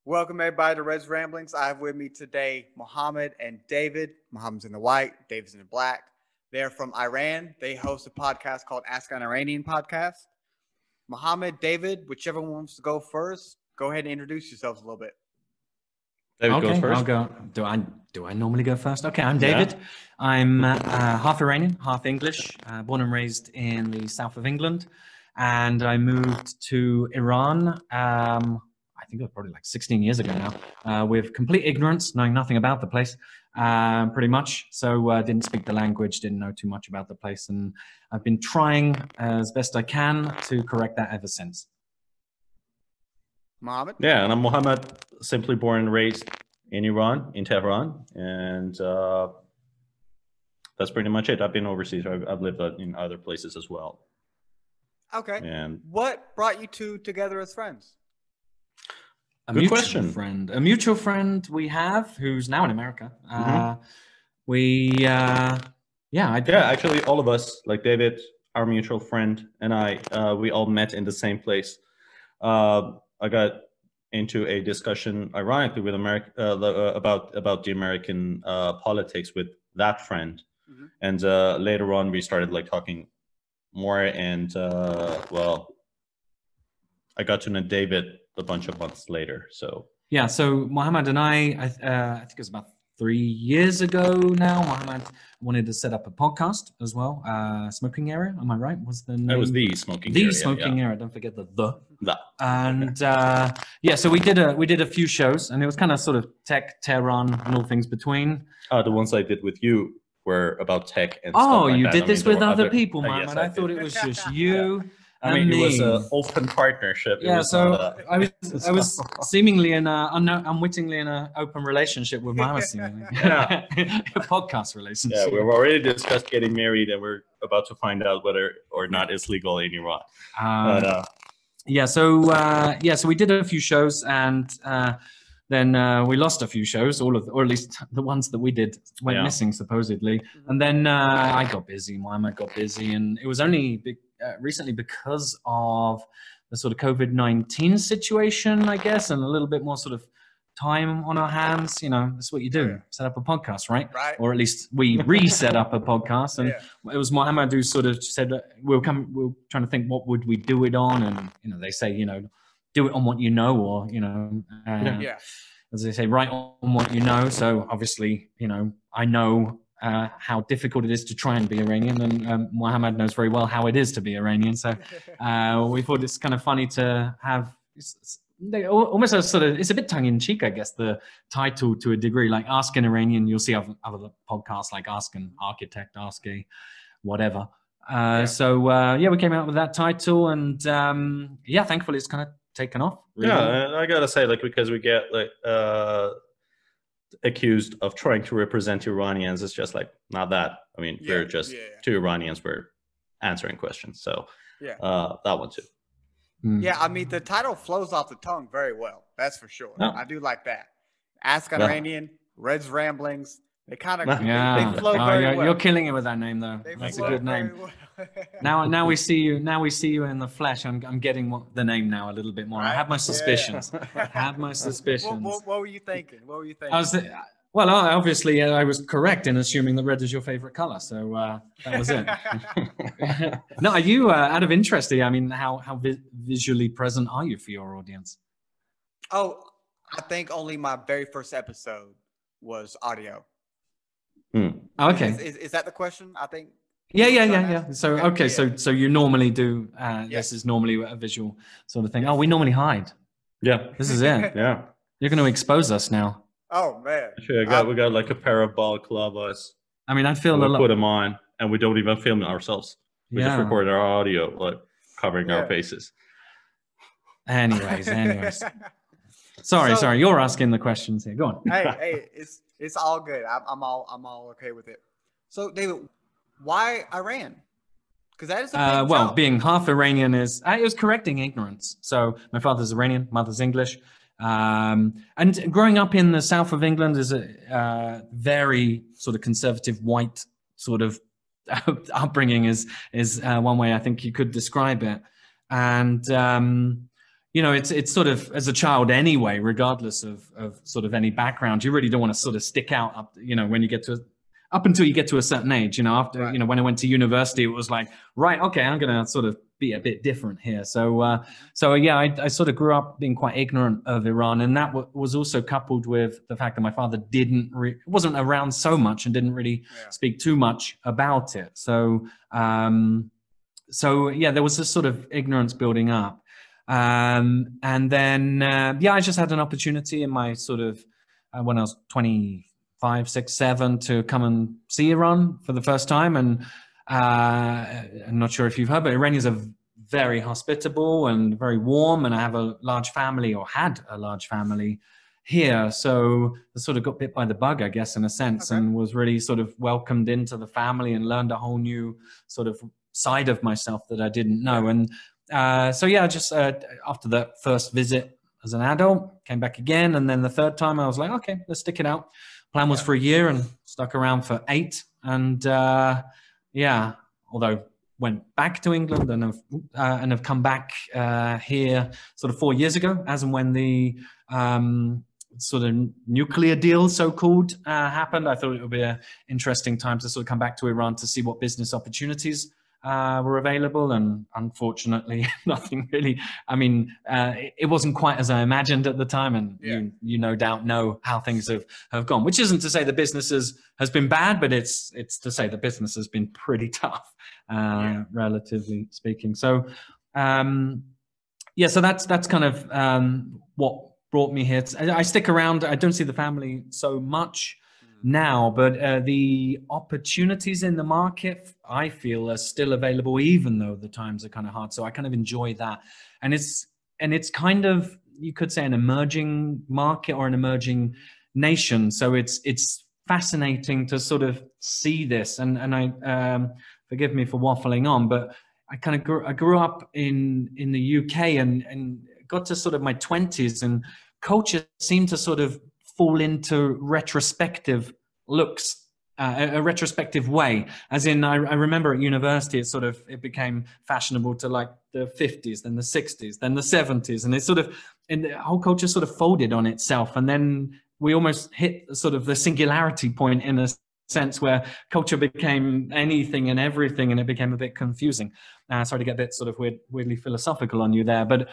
Welcome everybody to Reds Ramblings. I have with me today Mohammed and David. Mohammed's in the white, David's in the black. They're from Iran. They host a podcast called Ask an Iranian Podcast. Mohammed, David, whichever one wants to go first, go ahead and introduce yourselves a little bit. David goes first. I'll go. Do I normally go first? Okay, I'm David. Yeah. I'm half Iranian, half English. Born and raised in the south of England, and I moved to Iran. I think it was probably like 16 years ago now, with complete ignorance, knowing nothing about the place, pretty much. So didn't speak the language, didn't know too much about the place, and I've been trying as best I can to correct that ever since. Mohammed? Yeah, and I'm Mohammed, simply born and raised in Iran, in Tehran, and that's pretty much it. I've been overseas. I've lived in other places as well. Okay. And what brought you two together as friends? A mutual friend we have who's now in America. Actually, all of us, like David, our mutual friend, and I, we all met in the same place. I got into a discussion, ironically, with America about the American politics with that friend, and later on we started like talking more, and I got to know David a bunch of months later. So yeah, so Mohammed and I think it was about 3 years ago now. Mohammed wanted to set up a podcast as well. Smoking Area, am I right? Was the name? It was the Smoking Area. The Smoking Area. Don't forget the. The. And so we did a few shows, and it was kind of sort of tech, Tehran, and all things between. The ones I did with you were about tech and stuff like that. You did this with other people, Mohammed. Yes, I thought it was just you. Yeah. I mean, it was an open partnership. Yeah, so I was seemingly unwittingly in an open relationship with Mohammed. Yeah. A podcast relationship. Yeah, we've already discussed getting married, and we're about to find out whether or not it's legal in Iran. So we did a few shows, and then we lost a few shows, or at least the ones that we did went missing supposedly. And then I got busy, Mohammed got busy, and it was only recently because of the sort of COVID-19 situation, I guess, and a little bit more sort of time on our hands. You know, that's what you do, set up a podcast, right? Or at least we reset up a podcast, and it was Mohammed who sort of said, we're trying to think what would we do it on, and they say, do it on what you know, or as they say, write on what you know. So obviously, I know how difficult it is to try and be Iranian, and Mohammed knows very well how it is to be Iranian. So we thought it's kind of funny to have almost a sort of, it's a bit tongue-in-cheek, I guess, the title to a degree, like Ask an Iranian. You'll see other podcasts like Ask an Architect, Ask a whatever. We came out with that title, and thankfully it's kind of taken off. Really. Yeah, and I gotta say, because we get accused of trying to represent Iranians, it's just not that. I mean, we're just two Iranians. We're answering questions. So that one too. Yeah, I mean, the title flows off the tongue very well. That's for sure. I do like that. Ask an Iranian, Reds Ramblings. They kind of they flow very well. You're killing it with that name, though. That's a good name. Well. Now we see you. Now we see you in the flesh. I'm getting the name now a little bit more. Right? I have my suspicions. What were you thinking? Obviously, I was correct in assuming that red is your favorite color. So that was it. No, are you out of interest? I mean, how visually present are you for your audience? Oh, I think only my very first episode was audio. Oh, okay. Is that the question? I think. Yeah. So you normally do. This is normally a visual sort of thing. Oh, we normally hide. Yeah. This is it. Yeah. You're going to expose us now. Oh man. Actually, we got like a pair of balaclavas. I mean, I feel we put them on, and we don't even film it ourselves. We just record our audio, covering our faces. Anyways. Sorry. You're asking the questions here. Go on. Hey, it's all good. I'm all okay with it. So, David, why Iran? Because that is a big jump. Being half Iranian it was correcting ignorance. So my father's Iranian, mother's English. And growing up in the south of England is a very sort of conservative white sort of upbringing is one way I think you could describe it. And you know, it's sort of, as a child anyway, regardless of sort of any background, you really don't want to sort of stick out up, you know, when you get to, up until you get to a certain age, you know, after, Right. you know, when I went to university, it was like, right, okay, I'm going to sort of be a bit different here. So, so yeah, I sort of grew up being quite ignorant of Iran. And that was also coupled with the fact that my father wasn't around so much and didn't really speak too much about it. So, so yeah, there was this sort of ignorance building up. And then, yeah, I just had an opportunity in my sort of, when I was 25, 6, 7 to come and see Iran for the first time. And I'm not sure if you've heard, but Iranians are very hospitable and very warm. And I have a large family, or had a large family here. So I sort of got bit by the bug, I guess, in a sense, and was really sort of welcomed into the family and learned a whole new sort of side of myself that I didn't know. And so yeah, just after that first visit as an adult, came back again. And then the third time I was like, okay, let's stick it out. Plan was for a year, and stuck around for 8. And yeah, although went back to England and have come back here sort of 4 years ago, as and when the sort of nuclear deal, so-called, happened. I thought it would be an interesting time to sort of come back to Iran to see what business opportunities were available, and unfortunately nothing really. I mean, it wasn't quite as I imagined at the time, and you no doubt know how things have gone, which isn't to say the business has been bad, but it's to say the business has been pretty tough, relatively speaking. So yeah, so that's kind of what brought me here. I stick around. I don't see the family so much now, but the opportunities in the market, I feel, are still available, even though the times are kind of hard. So I kind of enjoy that. And it's kind of, you could say, an emerging market or an emerging nation. So it's fascinating to sort of see this. And I forgive me for waffling on, but I kind of grew up in the UK and got to sort of my 20s, and culture seemed to sort of fall into retrospective looks, a retrospective way. As in, I remember at university, it became fashionable to like the 50s, then the 60s, then the 70s, and the whole culture sort of folded on itself. And then we almost hit sort of the singularity point, in a sense, where culture became anything and everything, and it became a bit confusing. Sorry to get a bit sort of weirdly philosophical on you there, but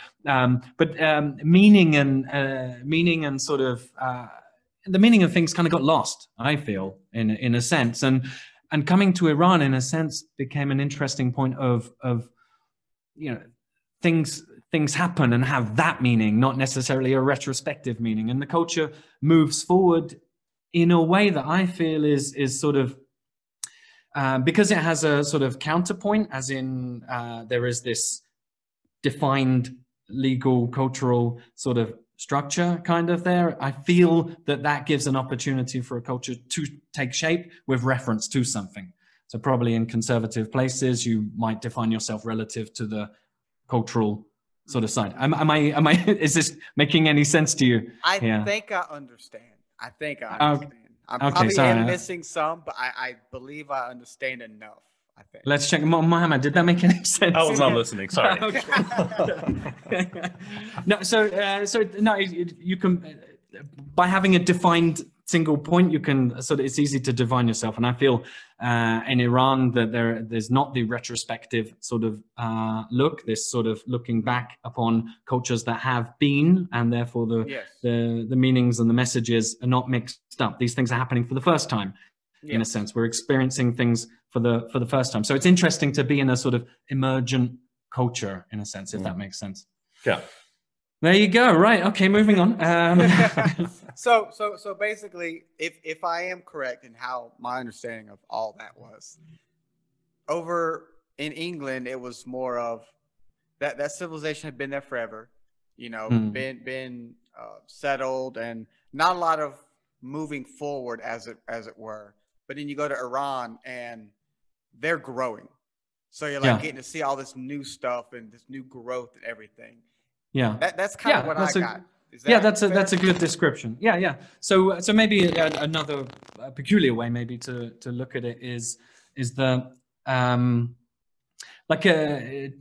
meaning and sort of the meaning of things kind of got lost, I feel, in a sense, and coming to Iran, in a sense, became an interesting point of you know, things happen and have that meaning, not necessarily a retrospective meaning, and the culture moves forward in a way that I feel is sort of because it has a sort of counterpoint, as in there is this defined legal, cultural sort of structure kind of there. I feel that gives an opportunity for a culture to take shape with reference to something. So probably in conservative places, you might define yourself relative to the cultural sort of side. Am I? Is this making any sense to you? I think I understand. I'm probably missing some, but I believe I understand enough. I think. Let's check. Mohammed, did that make any sense? I was not listening. Sorry. No, so no, you can, by having a defined single point, you can sort of, it's easy to define yourself. And I feel in Iran that there's not the retrospective sort of look, this sort of looking back upon cultures that have been, and therefore the meanings and the messages are not mixed up. These things are happening for the first time. In a sense, we're experiencing things for the first time. So it's interesting to be in a sort of emergent culture, in a sense, if that makes sense. Yeah. There you go. Right. Okay. Moving on. So basically, if I am correct in how my understanding of all that was, over in England, it was more of that civilization had been there forever, you know, been settled, and not a lot of moving forward, as it were. But then you go to Iran and they're growing. So you're like getting to see all this new stuff and this new growth and everything. Yeah. That's kind of what I got. That's a good description. Yeah. So maybe another peculiar way maybe to look at it is the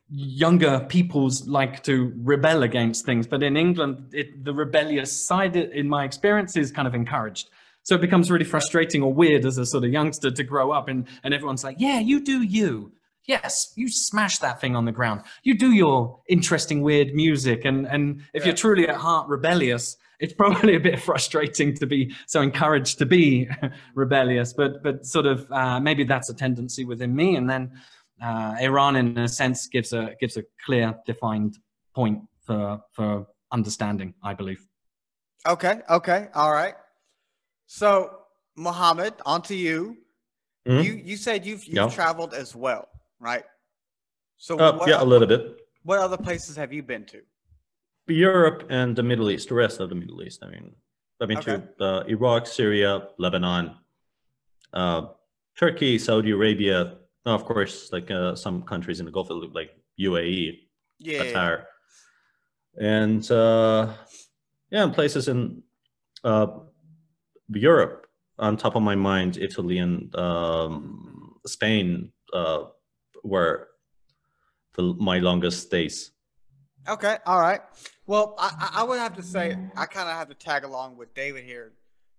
younger peoples like to rebel against things, but in England, the rebellious side, in my experience, is kind of encouraged. So it becomes really frustrating or weird as a sort of youngster to grow up, and everyone's like, yeah, you do you. Yes, you smash that thing on the ground. You do your interesting, weird music. And if you're truly at heart rebellious, it's probably a bit frustrating to be so encouraged to be rebellious. But sort of maybe that's a tendency within me. And then Iran, in a sense, gives a clear, defined point for understanding, I believe. Okay. All right. So, Mohammed, on to you. Mm-hmm. You said you've traveled as well, right? So a little bit. What other places have you been to? Europe and the Middle East, the rest of the Middle East. I mean, I've been to Iraq, Syria, Lebanon, Turkey, Saudi Arabia, of course, like some countries in the Gulf, like UAE, Qatar, and places in Europe. On top of my mind, Italy and Spain were my longest stays. Okay, all right. Well, I would have to say I kind of have to tag along with David here.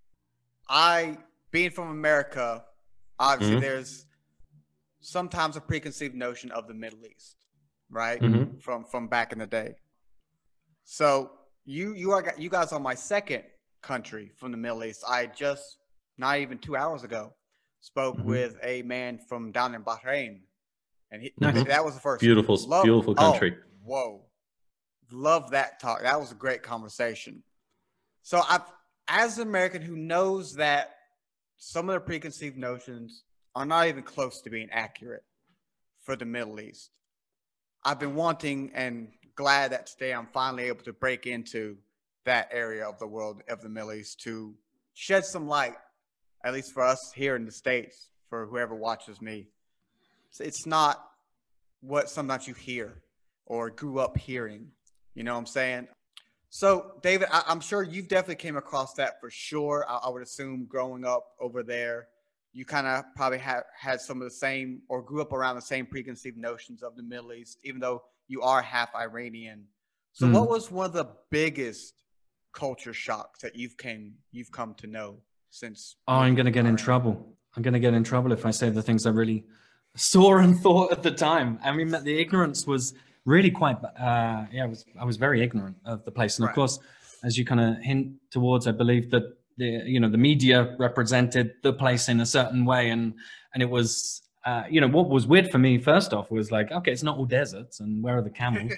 Being from America, obviously there's sometimes a preconceived notion of the Middle East, right? From back in the day. So you guys are my second country from the Middle East. I just not even 2 hours ago spoke with a man from down in Bahrain, and that was the first beautiful country. Oh, whoa, love that talk. That was a great conversation. So as an American who knows that some of the preconceived notions are not even close to being accurate for the Middle East, I've been wanting and glad that today I'm finally able to break into that area of the world, of the Middle East, to shed some light, at least for us here in the States, for whoever watches me. It's not what sometimes you hear or grew up hearing. You know what I'm saying? So, David, I'm sure you've definitely came across that for sure. I would assume growing up over there, you kind of probably had some of the same or grew up around the same preconceived notions of the Middle East, even though you are half Iranian. So what was one of the biggest culture shocks that you've come to know since? Oh, I'm going to get in trouble. I'm going to get in trouble if I say the things I really saw and thought at the time. I mean, the ignorance was really quite, I was very ignorant of the place. And of course, as you kind of hint towards, I believe that the media represented the place in a certain way. And it was, what was weird for me, first off, was like, okay, it's not all deserts, and where are the camels?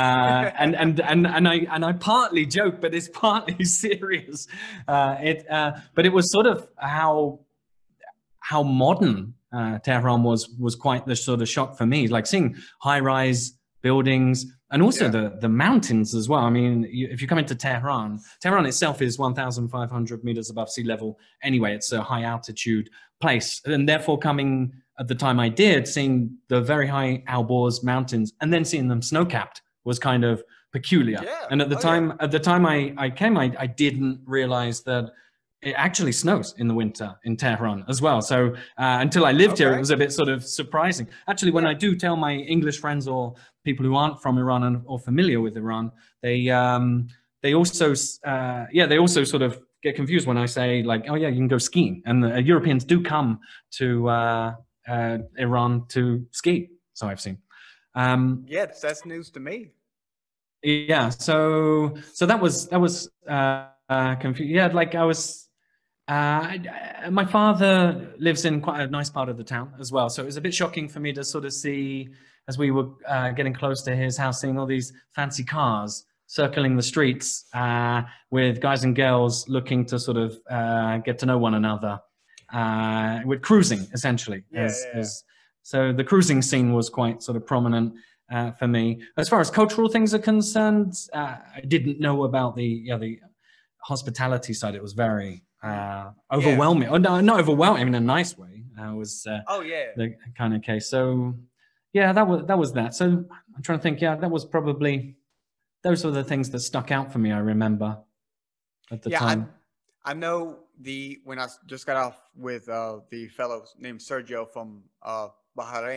And I partly joke, but it's partly serious. But it was sort of how modern Tehran was quite the sort of shock for me, like seeing high-rise buildings and also the mountains as well. I mean, if you come into Tehran itself is 1,500 meters above sea level. Anyway, it's a high altitude place, and therefore coming at the time I did, seeing the very high Alborz mountains and then seeing them snow-capped was kind of peculiar. And at the time I came, I didn't realize that it actually snows in the winter in Tehran as well. So until I lived here, it was a bit sort of surprising. Actually, when I do tell my English friends or people who aren't from Iran or familiar with Iran, they also sort of get confused when I say, like, oh yeah, you can go skiing. And Europeans do come to Iran to ski. So I've seen. That's news to me. Yeah. So that was confused. Yeah, like I was. My father lives in quite a nice part of the town as well, so it was a bit shocking for me to sort of see, as we were getting close to his house, seeing all these fancy cars circling the streets with guys and girls looking to sort of get to know one another, with cruising essentially. So the cruising scene was quite sort of prominent for me. As far as cultural things are concerned, I didn't know about the hospitality side. It was very overwhelming. Oh no, not overwhelming in a nice way. Was the kind of case. So yeah, that was that. So I'm trying to think. Yeah, that was probably, those were the things that stuck out for me. I remember at the time. I know when I just got off with the fellow named Sergio from Bahrain,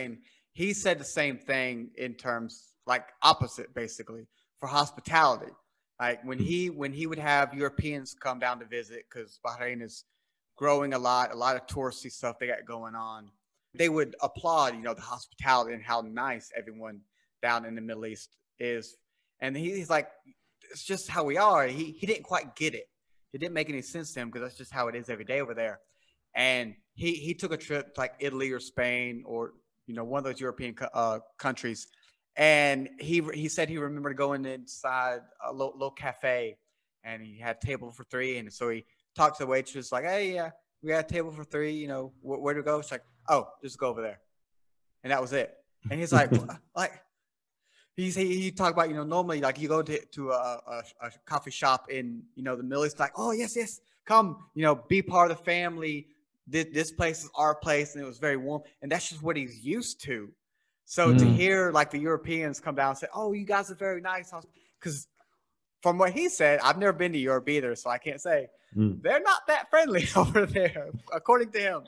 he said the same thing in terms like opposite, basically, for hospitality. Like when he would have Europeans come down to visit, because Bahrain is growing a lot of touristy stuff they got going on. They would applaud, the hospitality and how nice everyone down in the Middle East is. And he's like, it's just how we are. He didn't quite get it. It didn't make any sense to him because that's just how it is every day over there. And he took a trip to like Italy or Spain or, one of those European countries. And he said he remembered going inside a little cafe and he had a table for 3. And so he talked to the waitress like, hey, yeah, we got a table for 3, where to go? It's like, oh, just go over there. And that was it. And he's like, he talked about, normally like you go to a coffee shop in, the Middle East, like, oh, yes, come, be part of the family. This place is our place. And it was very warm. And that's just what he's used to. So to hear like the Europeans come down and say, oh, you guys are very nice. Because from what he said, I've never been to Europe either. So I can't say they're not that friendly over there, according to him.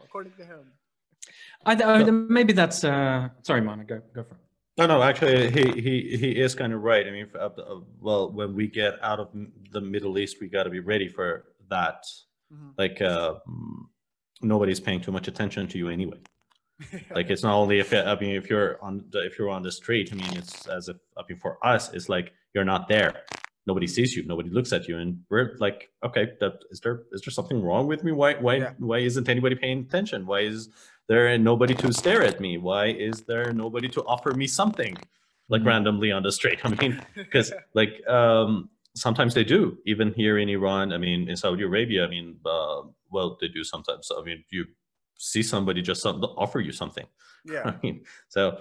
Maybe that's, sorry, Mana, go for it. No, actually, he is kind of right. I mean, well, when we get out of the Middle East, we got to be ready for that. Like, nobody's paying too much attention to you anyway. Like, it's not only if you're on the street. I mean, it's as if for us, it's like you're not there. Nobody sees you. Nobody looks at you, and we're like, okay, is there something wrong with me? Why isn't anybody paying attention? Why is there nobody to stare at me? Why is there nobody to offer me something like randomly on the street? I mean, because like sometimes they do, even here in Iran. I mean, in Saudi Arabia. I mean, well, they do sometimes. I mean, you see somebody just offer you something. Yeah. I mean, so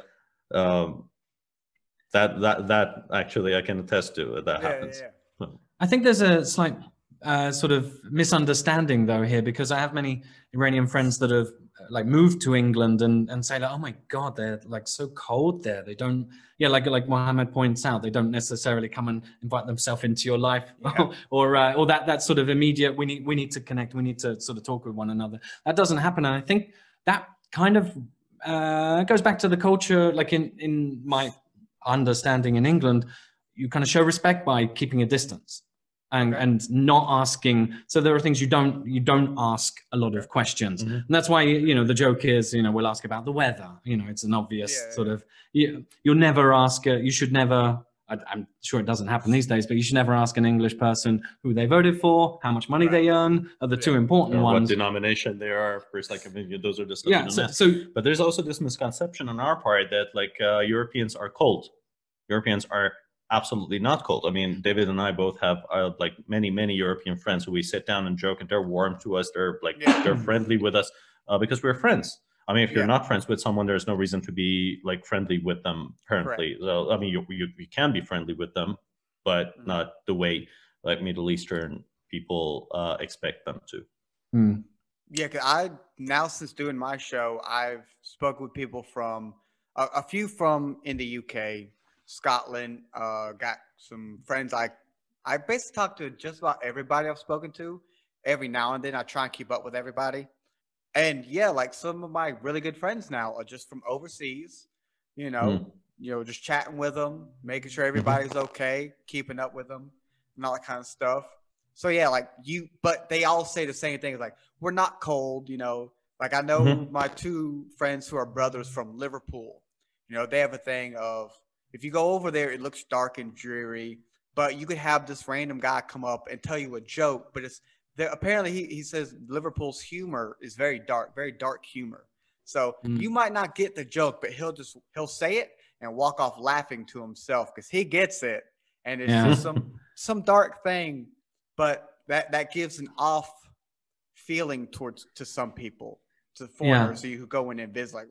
that actually I can attest to that happens. Yeah. I think there's a slight sort of misunderstanding though here, because I have many Iranian friends that have like moved to England and say like, oh my God, they're like so cold there. They don't, like Mohammed points out, they don't necessarily come and invite themselves into your life or that sort of immediate, we need to connect. We need to sort of talk with one another. That doesn't happen. And I think that kind of goes back to the culture, like in my understanding in England, you kind of show respect by keeping a distance and not asking. So there are things you don't ask a lot of questions. And that's why, the joke is, we'll ask about the weather. It's an obvious sort of, you'll never ask, you should never, I'm sure it doesn't happen these days, but you should never ask an English person who they voted for, how much money they earn, are the two important ones. What denomination they are. First, like, I mean, those are the stuff. But there's also this misconception on our part that like Europeans are cold. Europeans are absolutely not cold. I mean, David and I both have like many European friends who we sit down and joke, and they're warm to us. They're like they're friendly with us because we're friends. I mean, if you're not friends with someone, there's no reason to be like friendly with them currently. So, I mean, you can be friendly with them, but not the way like Middle Eastern people expect them to. Yeah, because now since doing my show, I've spoken with people from a few from in the UK, Scotland. Got some friends. I basically talk to just about everybody I've spoken to. Every now and then, I try and keep up with everybody. And yeah, like some of my really good friends now are just from overseas, just chatting with them, making sure everybody's okay, keeping up with them and all that kind of stuff. So yeah, but they all say the same thing. Like, we're not cold, like I know my two friends who are brothers from Liverpool, they have a thing of, if you go over there, it looks dark and dreary, but you could have this random guy come up and tell you a joke, but it's, apparently he says Liverpool's humor is very dark humor. So you might not get the joke, but he'll say it and walk off laughing to himself because he gets it. And it's just some dark thing, but that gives an off feeling to some people, to foreigners who go in and visit, like,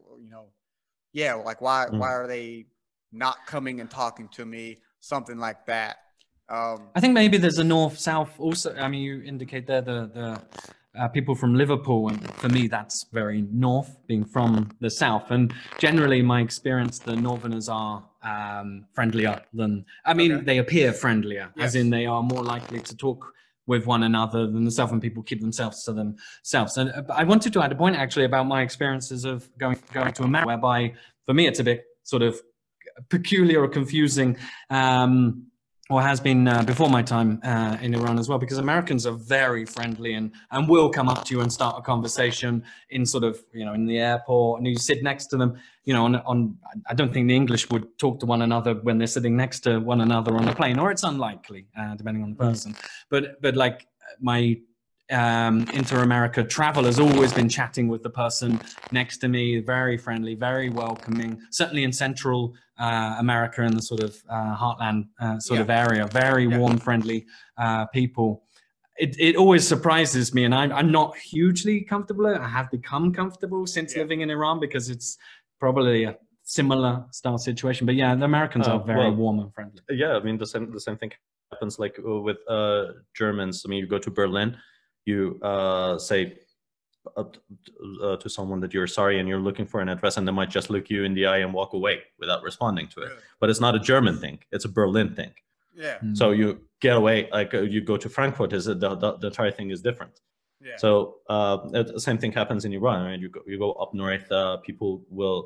why are they not coming and talking to me? Something like that. I think maybe there's a north-south also. I mean, you indicate there the people from Liverpool, and for me, that's very north, being from the south. And generally, my experience, the northerners are friendlier than, they appear friendlier, as in they are more likely to talk with one another than the southern people keep themselves to themselves. And I wanted to add a point actually about my experiences of going to America, whereby for me, it's a bit sort of peculiar or confusing, or has been before my time in Iran as well, because Americans are very friendly and will come up to you and start a conversation in sort of, in the airport, and you sit next to them, I don't think the English would talk to one another when they're sitting next to one another on a plane, or it's unlikely, depending on the person. But like my inter-America travel has always been chatting with the person next to me, very friendly, very welcoming, certainly in Central America and the sort of heartland of area, very warm, friendly people. It always surprises me, and I'm not hugely comfortable. I have become comfortable since living in Iran, because it's probably a similar style situation. But yeah, the Americans are very warm and friendly. Yeah, I mean the same thing happens like with Germans. I mean, you go to Berlin, you say to someone that you're sorry and you're looking for an address, and they might just look you in the eye and walk away without responding to it. Really? But it's not a German thing; it's a Berlin thing. Yeah. So you get away, like you go to Frankfurt, the entire thing is different. Yeah. So the same thing happens in Iran. Right? You go up north, people will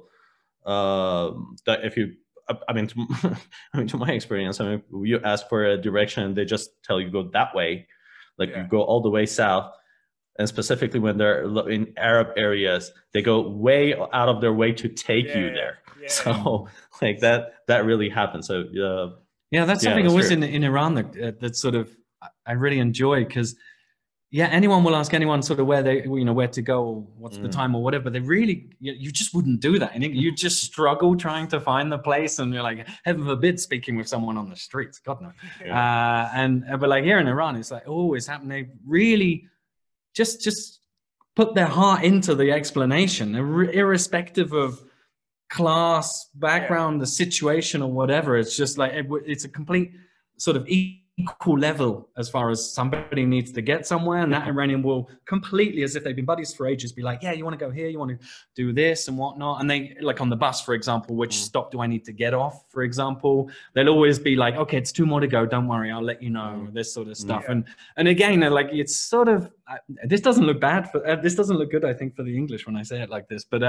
if you. I mean, to my experience, I mean, you ask for a direction, they just tell you go that way. Like you go all the way south, and specifically when they're in Arab areas, they go way out of their way to take you there. Yeah. So like that really happens. So that's something always in Iran that sort of I really enjoy, because anyone will ask anyone sort of where to go, or what's the time or whatever. They really, you just wouldn't do that. And you just struggle trying to find the place, and you're like, heaven forbid, speaking with someone on the streets. God no. Yeah. But like here in Iran, it's like always happened. They really just put their heart into the explanation, irrespective of class, background, the situation, or whatever. It's just like it's a complete sort of equal level as far as somebody needs to get somewhere, and that Iranian will completely, as if they've been buddies for ages, be like, yeah, you want to go here, you want to do this and whatnot. And they, like on the bus, for example, which stop do I need to get off, for example, they'll always be like, okay, it's 2 more to go, don't worry, I'll let you know, this sort of stuff. And again, like, it's sort of this doesn't look bad for this doesn't look good, I think, for the English when I say it like this, but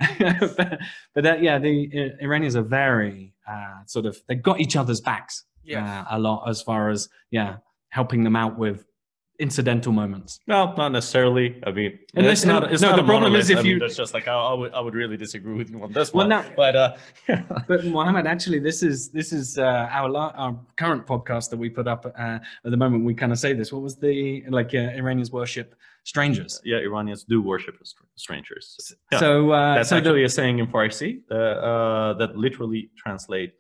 the Iranians are very sort of, they've got each other's backs a lot, as far as helping them out with incidental moments. No, not necessarily. I mean, it's not the problem is if it's just like I would really disagree with you on this one. But Mohammed, actually, this is our current podcast that we put up at the moment. We kind of say this. What was the Iranians worship strangers? Yeah, Iranians do worship strangers. Yeah. So that's actually a saying in Farsi that literally translate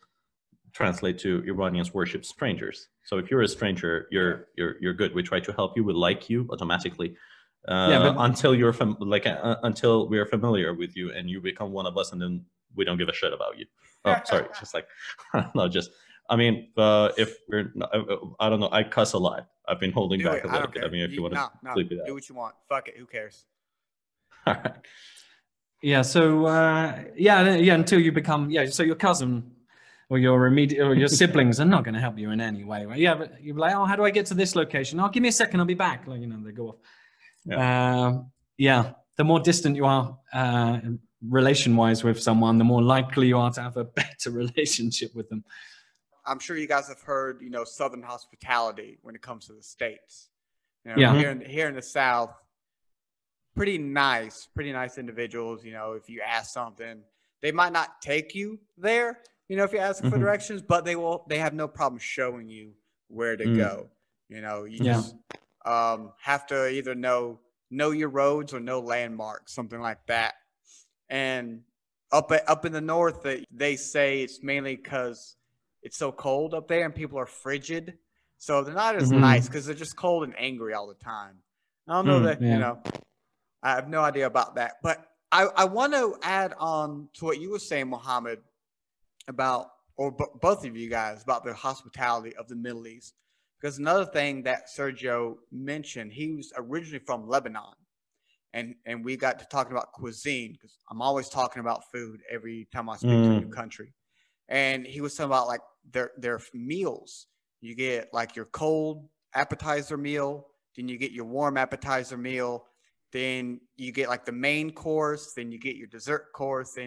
to Iranians worship strangers. So if you're a stranger, you're good. We try to help you. We like you automatically until you're until we're familiar with you and you become one of us, and then we don't give a shit about you. Oh, sorry, just like no, just I mean, if we're I don't know, I cuss a lot. I've been holding back a little bit. I mean, if you want to sleep it out, do what you want. Fuck it, who cares? All right. Yeah. So until you become so your cousin or your immediate or your siblings are not going to help you in any way. Right? Yeah, but you're like, oh, how do I get to this location? Oh, give me a second, I'll be back. Like, they go off. The more distant you are relation-wise with someone, the more likely you are to have a better relationship with them. I'm sure you guys have heard, Southern hospitality when it comes to the States. Here in the South, pretty nice individuals. If you ask something, they might not take you there, if you ask for directions, but they have no problem showing you where to go. You just have to either know your roads or know landmarks, something like that. And up in the north, they say it's mainly because it's so cold up there and people are frigid. So they're not as nice because they're just cold and angry all the time. I don't know that, I have no idea about that. But I want to add on to what you were saying, Mohammed, about, or both of you guys, about the hospitality of the Middle East. Because another thing that Sergio mentioned, he was originally from Lebanon. And we got to talking about cuisine, because I'm always talking about food every time I speak to a new country. And he was talking about like their meals. You get like your cold appetizer meal, then you get your warm appetizer meal, then you get like the main course, then you get your dessert course, and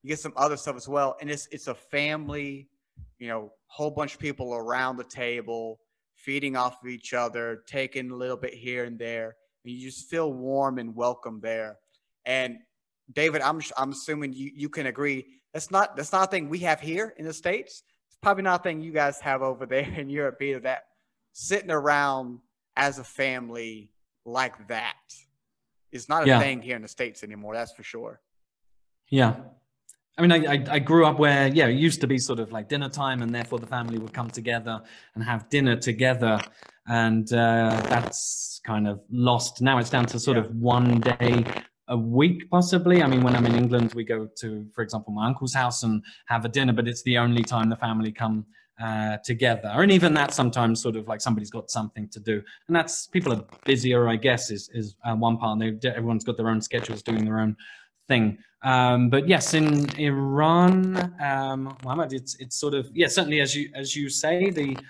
you get some other stuff as well, and it's a family, whole bunch of people around the table, feeding off of each other, taking a little bit here and there, and you just feel warm and welcome there. And David, I'm assuming you can agree that's not a thing we have here in the States. It's probably not a thing you guys have over there in Europe either. That sitting around as a family like that is not a thing here in the States anymore. That's for sure. Yeah. I mean, I grew up where, it used to be sort of like dinner time, and therefore the family would come together and have dinner together. And that's kind of lost. Now it's down to sort of one day a week, possibly. I mean, when I'm in England, we go to, for example, my uncle's house and have a dinner, but it's the only time the family come together. And even that sometimes sort of like somebody's got something to do. And that's, people are busier, I guess, is one part. Everyone's got their own schedules, doing their own thing. But yes, in Iran, Mohammed, it's sort of, certainly as you say,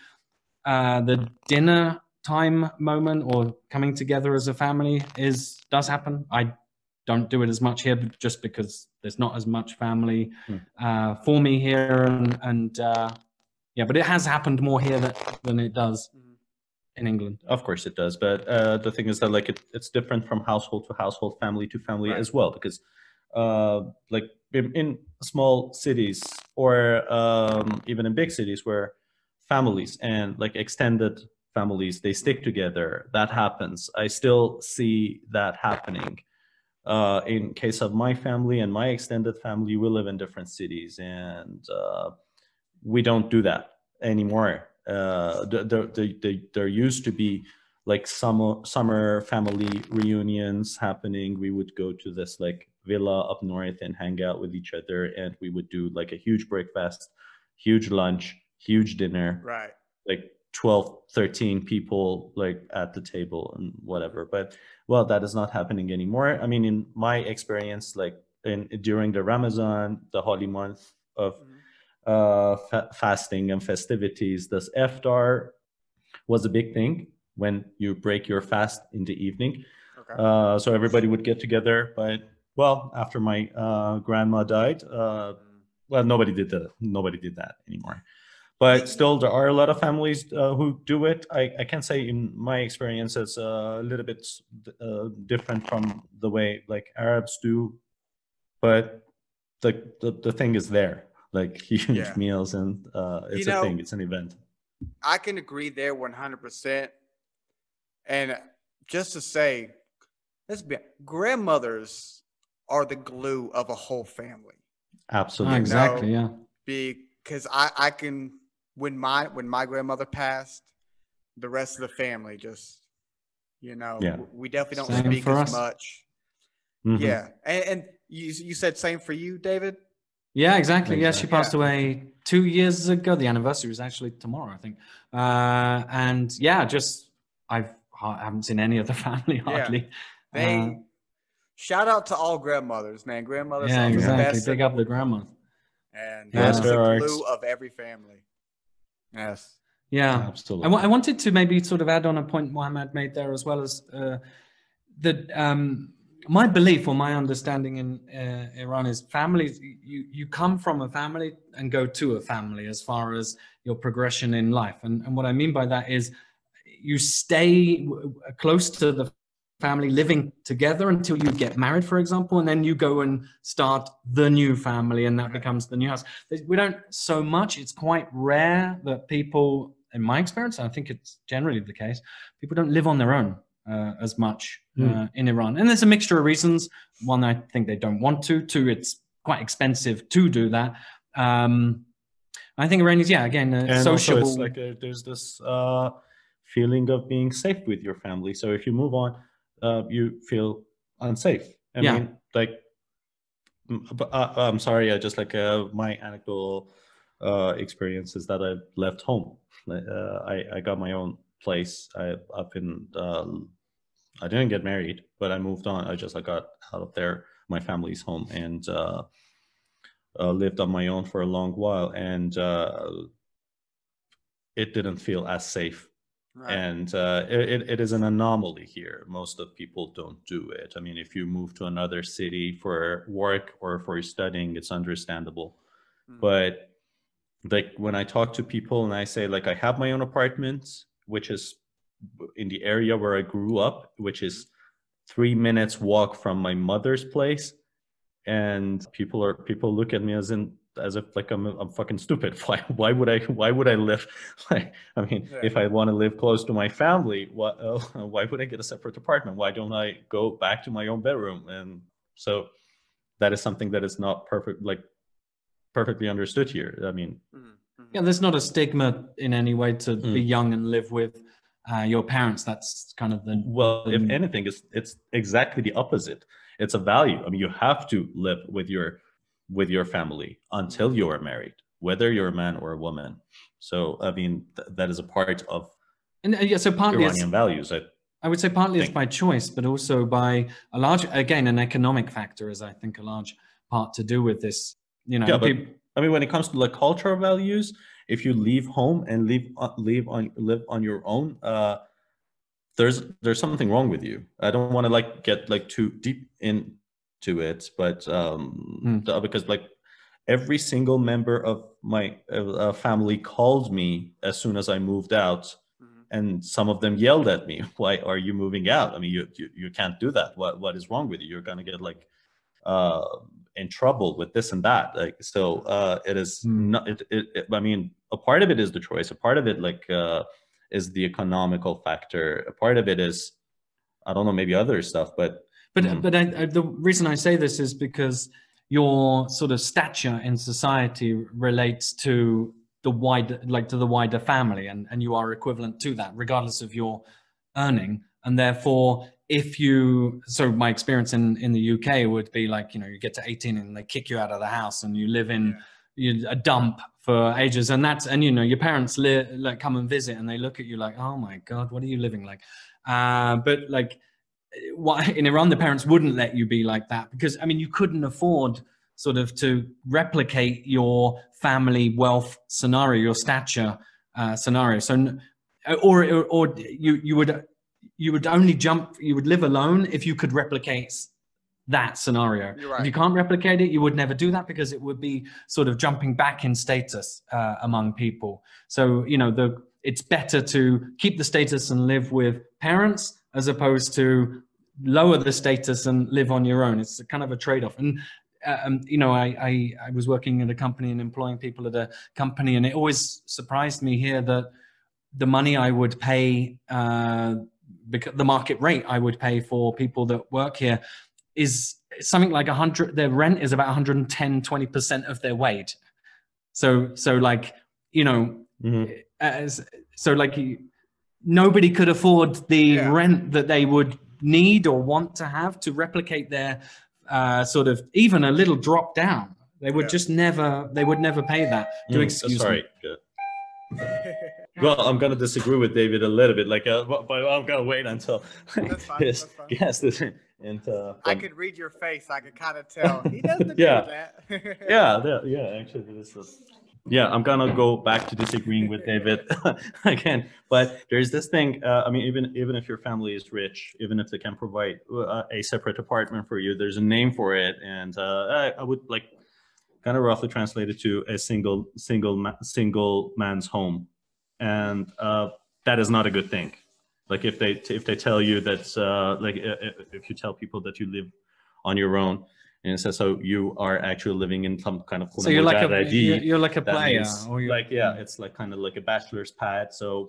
the dinner time moment or coming together as a family does happen. I don't do it as much here, just because there's not as much family for me here, and but it has happened more here than it does in England. Of course it does, but the thing is that like it's different from household to household, family to family as well, because like in small cities or even in big cities where families and like extended families, they stick together, that happens. I still see that happening. In case of my family and my extended family, we live in different cities, and we don't do that anymore. There used to be like summer family reunions happening. We would go to this like villa up north and hang out with each other, and we would do like a huge breakfast, huge lunch, huge dinner, right? Like 12, 13 people like at the table and whatever. But well, that is not happening anymore. I mean, in my experience, like during the Ramadan, the holy month of fasting and festivities, this iftar was a big thing when you break your fast in the evening. Okay. So everybody would get together. But well, after my grandma died, well, nobody did that anymore. But still, there are a lot of families who do it. I can say in my experience, it's a little bit different from the way like Arabs do. But the thing is there, like huge meals, and it's a thing. It's an event. I can agree there 100%. And just to say, grandmothers are the glue of a whole family. Absolutely. Exactly. Yeah. Because I can, when my grandmother passed, the rest of the family just, we definitely don't speak as much. Mm-hmm. Yeah. And you said same for you, David? Yeah, exactly. Yeah, she passed away 2 years ago. The anniversary was actually tomorrow, I think. And yeah, just I haven't seen any of the family hardly. Shout out to all grandmothers, man. Grandmothers are exactly. the best. Big up the grandma. And that's the glue of every family. Yes. Yeah, absolutely. I wanted to maybe sort of add on a point Mohammed made there, as well as that. My belief or my understanding in Iran is families, you come from a family and go to a family as far as your progression in life. And what I mean by that is you stay close to the family, living together until you get married, for example, and then you go and start the new family, and that becomes the new house. We don't so much. It's quite rare that people, in my experience, I think it's generally the case, people don't live on their own as much in Iran. And there's a mixture of reasons. One, I think they don't want to. Two, it's quite expensive to do that. I think Iranians, again, sociable. Also it's like there's this feeling of being safe with your family. So if you move on, you feel unsafe. I mean, like, I'm sorry, I just like my anecdotal experience is that I left home. I got my own place. I didn't get married, but I moved on. I got out of there, my family's home, and lived on my own for a long while. And it didn't feel as safe Right. And it is an anomaly here. Most of people don't do it. I mean, if you move to another city for work or for studying, it's understandable. But like when I talk to people and I say like I have my own apartment, which is in the area where I grew up, which is 3 minutes walk from my mother's place, and people look at me as if like I'm fucking stupid. Why would I live like, I mean, if I want to live close to my family, why would I get a separate apartment? Why don't I go back to my own bedroom? And so that is something that is not perfectly understood here. I mean, yeah, there's not a stigma in any way to be young and live with your parents. That's kind of if anything, it's exactly the opposite. It's a value. I mean, you have to live with your family until you are married, whether you're a man or a woman. So I mean, that is a part of so partly Iranian values. I would say partly it's by choice, but also by an economic factor is, I think, a large part to do with this. You know, yeah, but I mean, when it comes to like cultural values, if you leave home and live on your own, there's something wrong with you. I don't want to like get like too deep into it, but because like every single member of my family called me as soon as I moved out, and some of them yelled at me, "Why are you moving out? I mean, you can't do that. What is wrong with you? You're gonna get like in trouble with this and that." Like, so it is not. I mean, a part of it is the choice. A part of it like is the economical factor. A part of it is, I don't know, maybe other stuff, but the reason I say this is because your sort of stature in society relates to the wider family, and you are equivalent to that regardless of your earning. And therefore, so my experience in the UK would be like, you know, you get to 18 and they kick you out of the house and you live in a dump for ages, and you know, your parents like come and visit and they look at you like, oh my God, what are you living like? But like, in Iran, the parents wouldn't let you be like that, because I mean, you couldn't afford sort of to replicate your family wealth scenario, your stature scenario. So, or you would only you would live alone if you could replicate that scenario. You're right. If you can't replicate it, you would never do that, because it would be sort of jumping back in status among people. So, you know, it's better to keep the status and live with parents as opposed to lower the status and live on your own. It's kind of a trade-off. And you know, I was working at a company and employing people at a company, and it always surprised me here that the money I would pay, because the market rate I would pay for people that work here is something like their rent is about 110, 20% of their wage. So like, you know, so like nobody could afford the rent that they would need or want to have to replicate their sort of even a little drop down. They would just never pay that. Excuse me. Good. Well, I'm gonna disagree with David a little bit. Like, but I'm gonna wait until that's fine. yes, and I could read your face. I could kind of tell he doesn't agree with that. yeah. Actually, this is. Yeah, I'm gonna go back to disagreeing with David again. But there's this thing. I mean, even if your family is rich, even if they can provide a separate apartment for you, there's a name for it, and I would like kind of roughly translate it to a single man's home, and that is not a good thing. Like if they tell you that like if you tell people that you live on your own, and it says so you are actually living in some kind of so you're like a player, it's like kind of like a bachelor's pad. So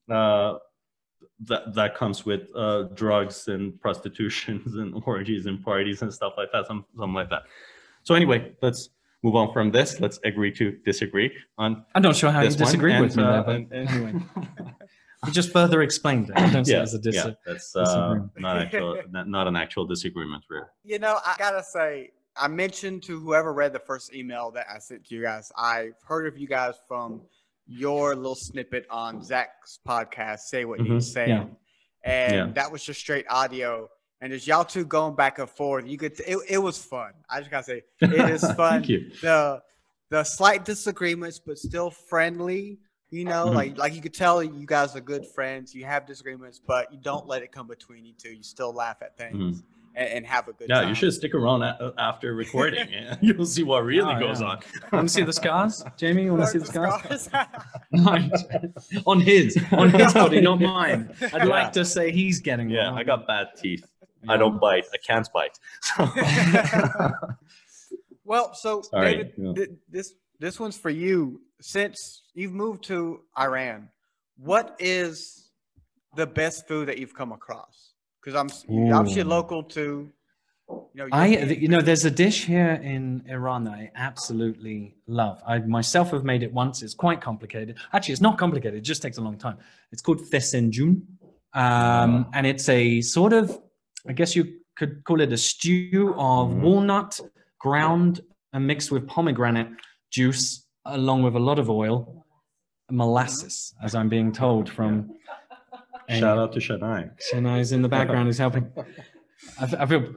that comes with drugs and prostitutions and orgies and parties and stuff like that, something like that. So anyway, let's move on from this. Let's agree to disagree on. I'm not sure how you disagree with me there, but anyway. You just further explained it. I don't see it as a that's not an actual disagreement, really. You know, I gotta say, I mentioned to whoever read the first email that I sent to you guys, I've heard of you guys from your little snippet on Zach's podcast, Say What Needs Saying. And that was just straight audio. And as y'all two going back and forth, you could it was fun. I just gotta say, it is fun. Thank you. The slight disagreements, but still friendly. You know, like you could tell you guys are good friends. You have disagreements, but you don't let it come between you two. You still laugh at things and have a good time. Yeah, you should stick around after recording. Yeah. You'll see what really goes on. Want to see the scars, Jamie? You want to see the scars? scars? on his body, not mine. I'd like to say he's getting one. Yeah, I got bad teeth. I don't bite. I can't bite. Well, so Sorry. David, this one's for you. Since you've moved to Iran, what is the best food that you've come across? Because I'm obviously local to. There's a dish here in Iran that I absolutely love. I myself have made it once. It's quite complicated. Actually, it's not complicated. It just takes a long time. It's called fesenjun, and it's a sort of, I guess you could call it a stew of walnut ground and mixed with pomegranate juice, along with a lot of oil, molasses, as I'm being told from. Shout out to Shania. Shania's in the background is helping. I feel.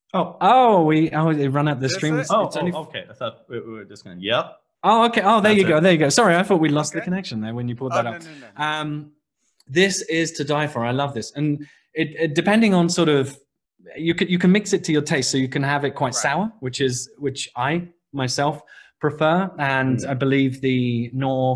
They run out the stream. Okay. I thought we were just going. Yep. Oh, okay. Oh, there That's you go. it. There you go. Sorry, I thought we lost the connection there when you pulled that up. No. This is to die for. I love this, and it depending on sort of, you can mix it to your taste, so you can have it quite sour, which I myself prefer, and I believe the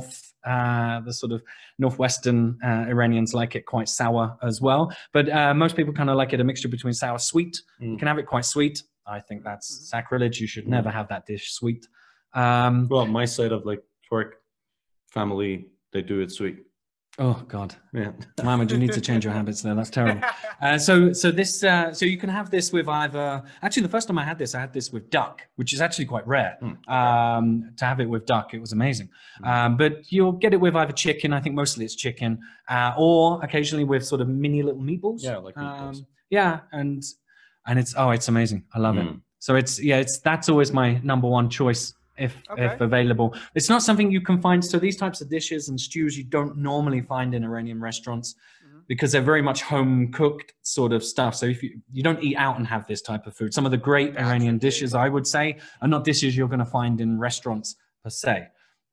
sort of northwestern Iranians like it quite sour as well. But most people kind of like it a mixture between sour sweet. You can have it quite sweet. I think that's sacrilege. You should never have that dish sweet. Well, my side of like Turk family, they do it sweet. Oh God, Yeah. Mohammed, you need to change your habits there. That's terrible. So you can have this with either. Actually, the first time I had this with duck, which is actually quite rare. To have it with duck, it was amazing. But you'll get it with either chicken. I think mostly it's chicken, or occasionally with sort of mini little meatballs. Yeah, like meatballs. Yeah, and it's amazing. I love it. So that's always my number one choice. If available. It's not something you can find. So these types of dishes and stews you don't normally find in Iranian restaurants because they're very much home cooked sort of stuff. So if you don't eat out and have this type of food, some of the great Iranian dishes, I would say, are not dishes you're going to find in restaurants per se.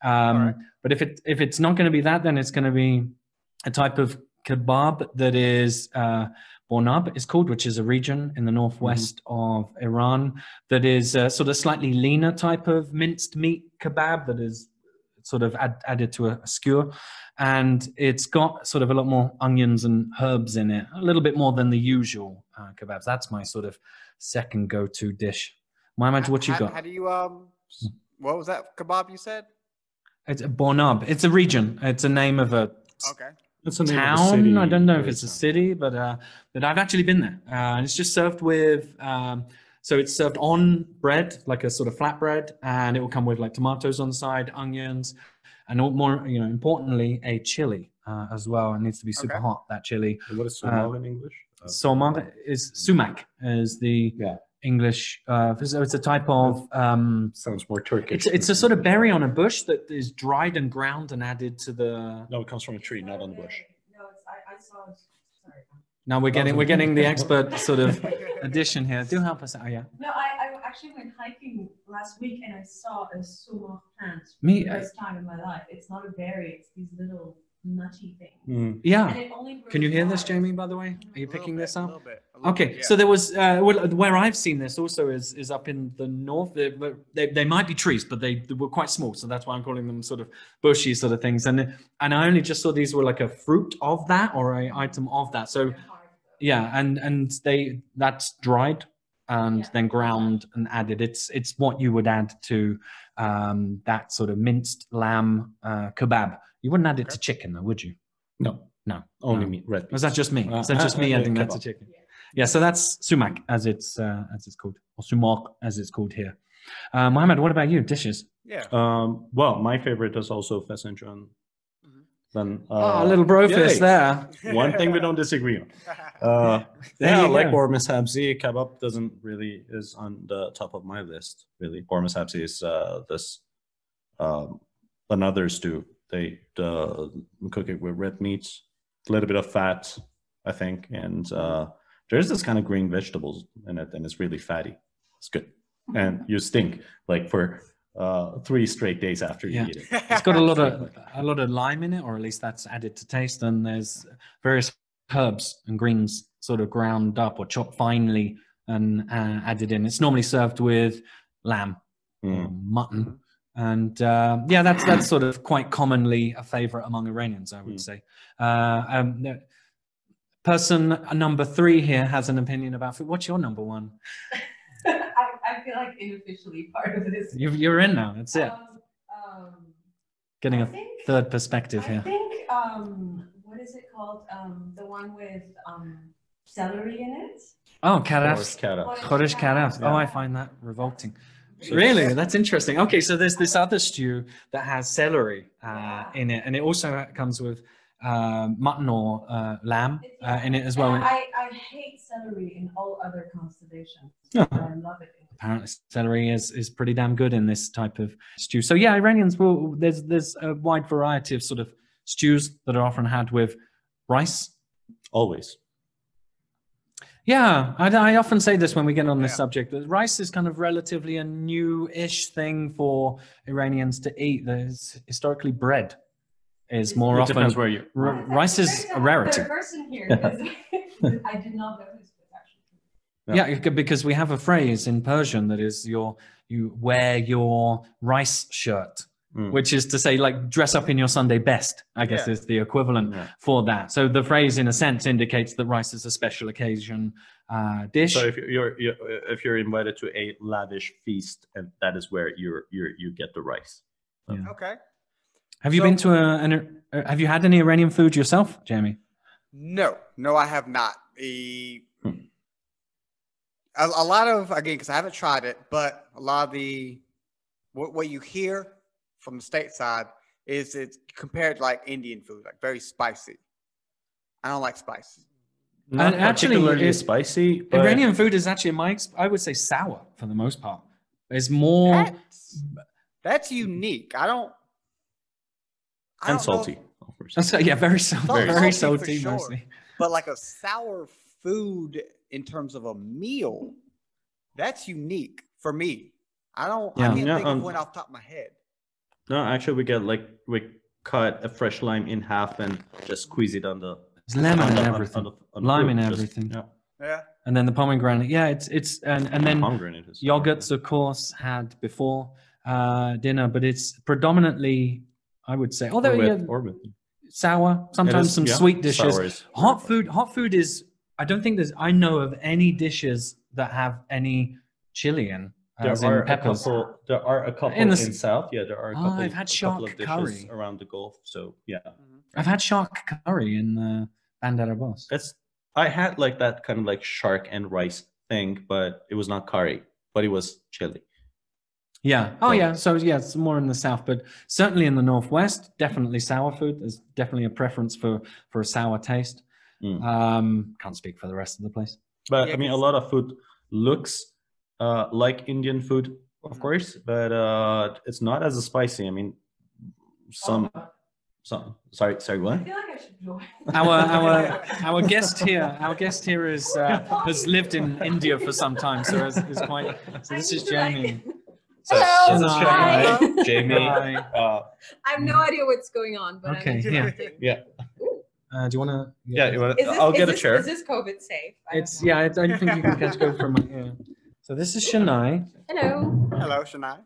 But if it's not going to be that, then it's going to be a type of kebab that is Bornab is called, which is a region in the northwest of Iran that is sort of slightly leaner type of minced meat kebab that is sort of added to a skewer. And it's got sort of a lot more onions and herbs in it, a little bit more than the usual kebabs. That's my sort of second go-to dish. Mohammed, what you got? How do you, what was that kebab you said? It's a Bornab. It's a region. It's a name of a It's a town. I don't know if it's a city, but I've actually been there. And it's just served with, so it's served on bread, like a sort of flatbread, and it will come with like tomatoes on the side, onions, and more, importantly, a chili as well. It needs to be super hot, that chili. What is sumak in English? Sumak is the English. So it's a type of. Sounds more Turkish. It's a sort of berry on a bush that is dried and ground and added to the. No, it comes from a tree, not on the bush. No, I saw. Sorry. Now we're getting the expert sort of addition here. Do help us out, yeah. No, I actually went hiking last week and I saw a sumac plant for Me, the first time in my life. It's not a berry; it's these little nutty things. Yeah. And it only grows Can you hear this, wild. Jamie? By the way, are you picking this up? A little bit. Okay, so there was where I've seen this also is up in the north. They might be trees, but they were quite small, so that's why I'm calling them sort of bushy sort of things. And I only just saw these were like a fruit of that or an item of that. So yeah, and that's dried and then ground and added. It's what you would add to that sort of minced lamb kebab. You wouldn't add it to chicken, though, would you? No, only meat. Red meat. Was that just me? Is that just me adding that to chicken? Yeah, so that's sumac as it's called, or sumac as it's called here. Mohammed, what about you? Dishes? Yeah. Well, my favorite is also fesenjun. Then a little bro fist there. One thing we don't disagree on. There you like go. hormus habzi. Kebab is on the top of my list. Really, hormus habzi is this another stew. They cook it with red meat, a little bit of fat, I think, and there's this kind of green vegetables in it, and it's really fatty. It's good, and you stink like for 3 straight days after you Yeah. eat it. It's got a lot of lime in it, or at least that's added to taste. And there's various herbs and greens sort of ground up or chopped finely and added in. It's normally served with lamb or mutton. And yeah, that's sort of quite commonly a favorite among Iranians, I would say. Person number 3 here has an opinion about food. What's your number 1? I feel like unofficially part of this. You're in now. That's it. Getting a third perspective here. I think what is it called? The one with celery in it. Oh, karafs. Khoresh karafs. Oh, I find that revolting. Really? That's interesting. Okay, so there's this other stew that has celery in it, and it also comes with mutton or lamb in it as well. I hate celery in all other constellations. Yeah. I love it. Apparently, celery is pretty damn good in this type of stew. So yeah, Iranians will. There's a wide variety of sort of stews that are often had with rice. Always. Yeah, I often say this when we get on this subject, that rice is kind of relatively a new-ish thing for Iranians to eat. There's historically bread is more often. Depends where you. Rice is a rarity. Person here, because I did not know this was actually true. Yeah, because we have a phrase in Persian that is you wear your rice shirt. Which is to say, like, dress up in your Sunday best, I guess is the equivalent for that. So the phrase, in a sense, indicates that rice is a special occasion dish. So if you're invited to a lavish feast, and that is where you get the rice. Yeah. Okay. Have you been to have you had any Iranian food yourself, Jamie? No, I have not. A lot of, again, because I haven't tried it, but a lot of the what you hear from the stateside is it's compared to like Indian food, like very spicy. I don't like spice. Not and actually, particularly spicy. But Iranian food is actually, I would say, sour for the most part. It's more. That's unique. I don't salty. Yeah, very salty. Very salty, sure. mostly. But like a sour food in terms of a meal, that's unique for me. I can't think of one off the top of my head. No, actually, we cut a fresh lime in half and just squeeze it on the. There's lemon and everything. Lime and everything. Yeah. And then the pomegranate. Yeah, it's and then pomegranate is yogurts, of course, had before dinner, but it's predominantly, I would say, although sour, sometimes some sweet dishes. Hot food is. I don't think I know of any dishes that have any chili in. There are a couple in South. Yeah, there are a couple. I've had shark of dishes curry around the Gulf. So yeah, I've had shark curry in Bandar Abbas. I had like that kind of like shark and rice thing, but it was not curry, but it was chili. Yeah. Oh yeah. So yeah, it's more in the South, but certainly in the Northwest, definitely sour food. There's definitely a preference for a sour taste. Can't speak for the rest of the place. But I mean, a lot of food looks like Indian food, of course, but it's not as spicy. I mean, sorry, what? I feel like I should join. Our guest here is has lived in India for some time, so is quite. So this is Jamie. Hello. This is Hi. Jamie. I have no idea what's going on, but Okay, I'm interrupting. Yeah. Do you want to? Yeah. I'll get a chair. Is this COVID safe? I don't think you can catch COVID from my ear. So this is Shania. Hello. Hello, Shania.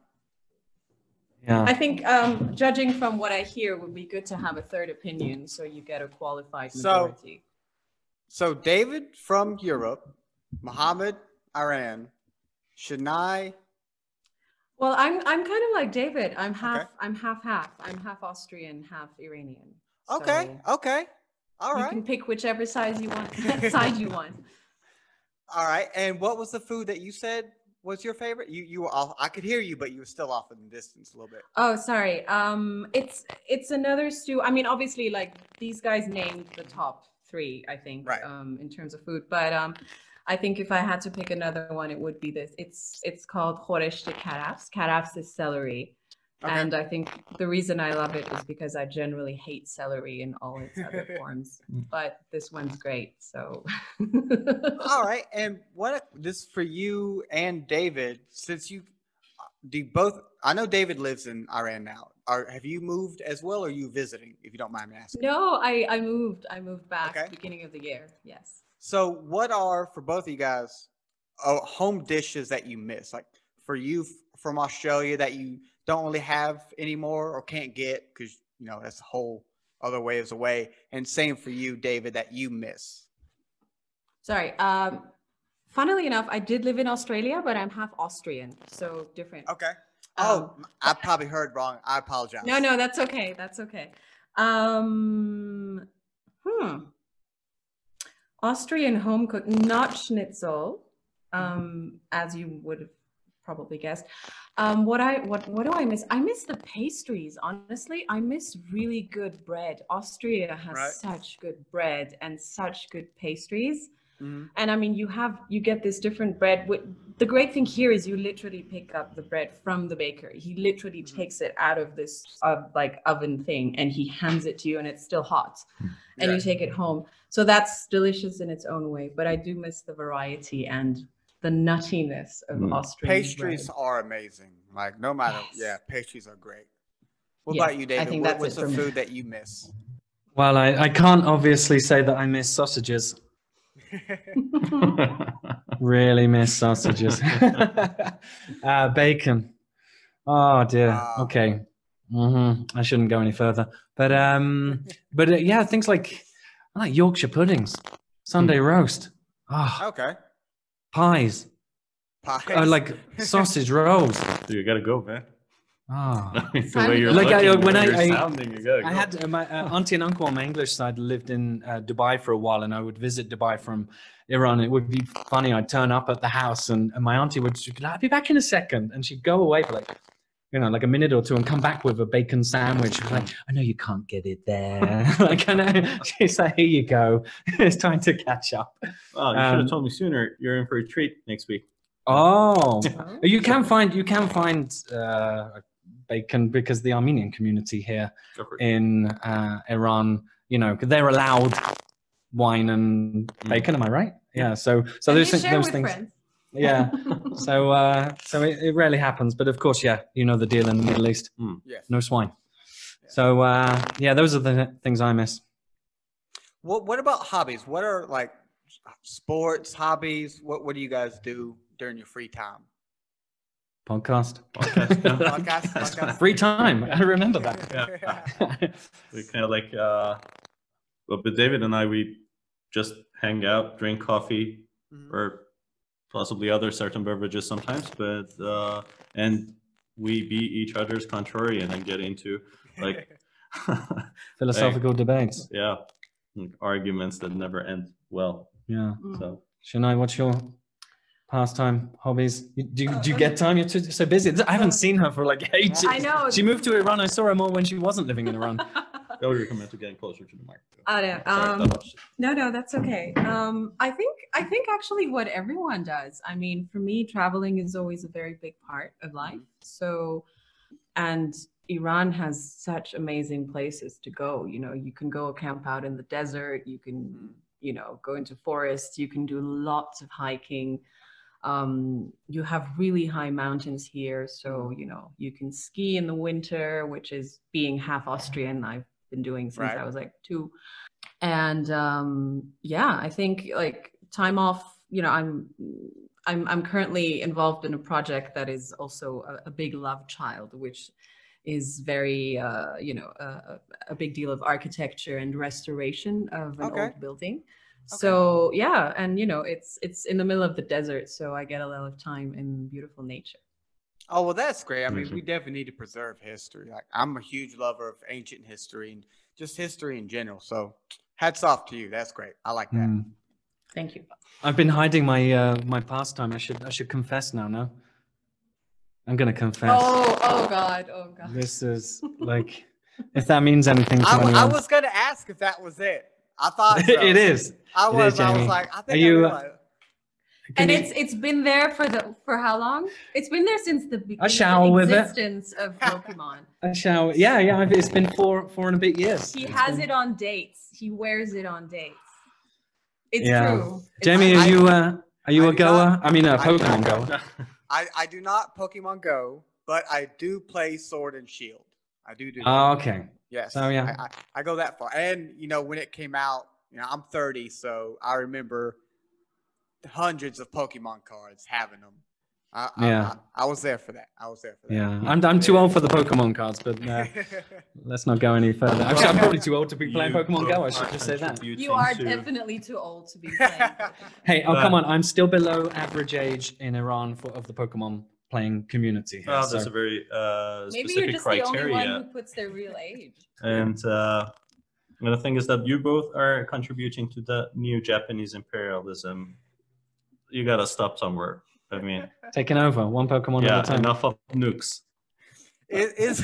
Yeah. I think judging from what I hear, it would be good to have a third opinion, so you get a qualified majority. So David from Europe, Mohammed, Iran, Shania. Well, I'm kind of like David. I'm half I'm half. I'm half Austrian, half Iranian. Okay. So All right. You can pick whichever side you want. Side you want. All right. And what was the food that you said was your favorite? You were off. I could hear you, but you were still off in the distance a little bit. Oh, sorry. It's another stew. I mean, obviously, like these guys named the top 3, I think, right. In terms of food. But I think if I had to pick another one, it would be this. It's called khoresh karafs. Karafs is celery. Okay. And I think the reason I love it is because I generally hate celery in all its other forms, but this one's great. So, all right. And this for you and David, since do you both? I know David lives in Iran now. Have you moved as well, or are you visiting? If you don't mind me asking. No, I moved. I moved back Okay. beginning of the year. Yes. So, what are for both of you guys home dishes that you miss? Like for you from Australia that you don't really have anymore or can't get because you know that's a whole other ways away. And same for you, David, that you miss. Sorry. Funnily enough, I did live in Australia, but I'm half Austrian, so different. Okay. Oh, I probably heard wrong. I apologize. No, that's okay. That's okay. Austrian home cook, not schnitzel, as you would have probably guessed. What do I miss? I miss the pastries. Honestly, I miss really good bread. Austria has such good bread and such good pastries. Mm-hmm. And I mean, you get this different bread. The great thing here is you literally pick up the bread from the baker. He literally takes it out of this like oven thing and he hands it to you and it's still hot and you take it home. So that's delicious in its own way. But I do miss the variety and the nuttiness of Austrian pastries bread. are amazing. Like no matter, pastries are great. What about you, David? I think What's the food that you miss? Well, I can't obviously say that I miss sausages. Really miss sausages. Bacon. Oh dear. Okay. I shouldn't go any further. But yeah, things like I like Yorkshire puddings, Sunday roast. Oh, okay. Pies. Like sausage rolls. You gotta go, man. Oh, the way you're like looking, when you're sounding, you gotta go. I had my auntie and uncle on my English side lived in Dubai for a while, and I would visit Dubai from Iran. It would be funny. I'd turn up at the house, and my auntie would she'd be like, "I'll be back in a second," and she'd go away for like a minute or two and come back with a bacon sandwich. She was like, "I know you can't get it there." Like I know. She's like, "Here you go. It's time to catch up." Oh, you should have told me sooner. You're in for a treat next week. Oh, you can find bacon because the Armenian community here in Iran, they're allowed wine and bacon. Am I right? Yeah. So those things. Friends. Yeah. So it rarely happens, but of course, the deal in the Middle East. Yes. No swine. Yeah. So those are the things I miss. What about hobbies? What are like sports hobbies? What do you guys do during your free time? Podcast. Podcast. Free time. I remember that. Yeah. We kind of like, but David and I, we just hang out, drink coffee, or possibly other certain beverages sometimes, but and we be each other's contrarian and get into like philosophical debates. Yeah, like arguments that never end well. Yeah. So, Shania, what's your pastime, hobbies? Do you get time? You're so busy. I haven't seen her for like ages. I know. She moved to Iran. I saw her more when she wasn't living in Iran. I would recommend to getting closer to the microphone. No, that's okay. I think actually what everyone does. I mean, for me, traveling is always a very big part of life. So, and Iran has such amazing places to go. You can go camp out in the desert. You can, go into forests. You can do lots of hiking. You have really high mountains here. So, you can ski in the winter, which is being half Austrian. I've been doing since I was like 2. And I think like time off, I'm currently involved in a project that is also a big love child, which is very, a big deal of architecture and restoration of an old building. So and it's in the middle of the desert, so I get a lot of time in beautiful nature. Oh, well, that's great. I mean, we definitely need to preserve history. Like, I'm a huge lover of ancient history and just history in general. So hats off to you. That's great. I like that. Thank you. I've been hiding my pastime. I should confess now. No, I'm gonna confess. Oh God. This is like, if that means anything to anyone. I was gonna ask if that was it. I thought so. It is. I was like, I think and it's been there for how long? It's been there since the existence of Pokemon. A shower. Yeah. It's been four and a bit years. He has it on dates. He wears it on dates. It's true. Jamie, are you a goer? I mean, a Pokemon goer. I do not Pokemon Go. but I do play Sword and Shield. I do that. Oh, okay. Yes. So, yeah. I go that far. And, when it came out, I'm 30, so I remember hundreds of Pokemon cards having them. I was there for that. Yeah, I'm too old for the Pokemon cards, but let's not go any further. Actually, I'm probably too old to be playing Pokemon Go. I should just say that. You are definitely too old to be playing Pokemon. Hey, come on. I'm still below average age in Iran of the Pokemon playing community. Oh, that's a very maybe specific you're just criteria. the only one who puts their real age. And the thing is that you both are contributing to the new Japanese imperialism. You gotta stop somewhere. I mean, taking over one Pokemon at a time. Enough of nukes. Is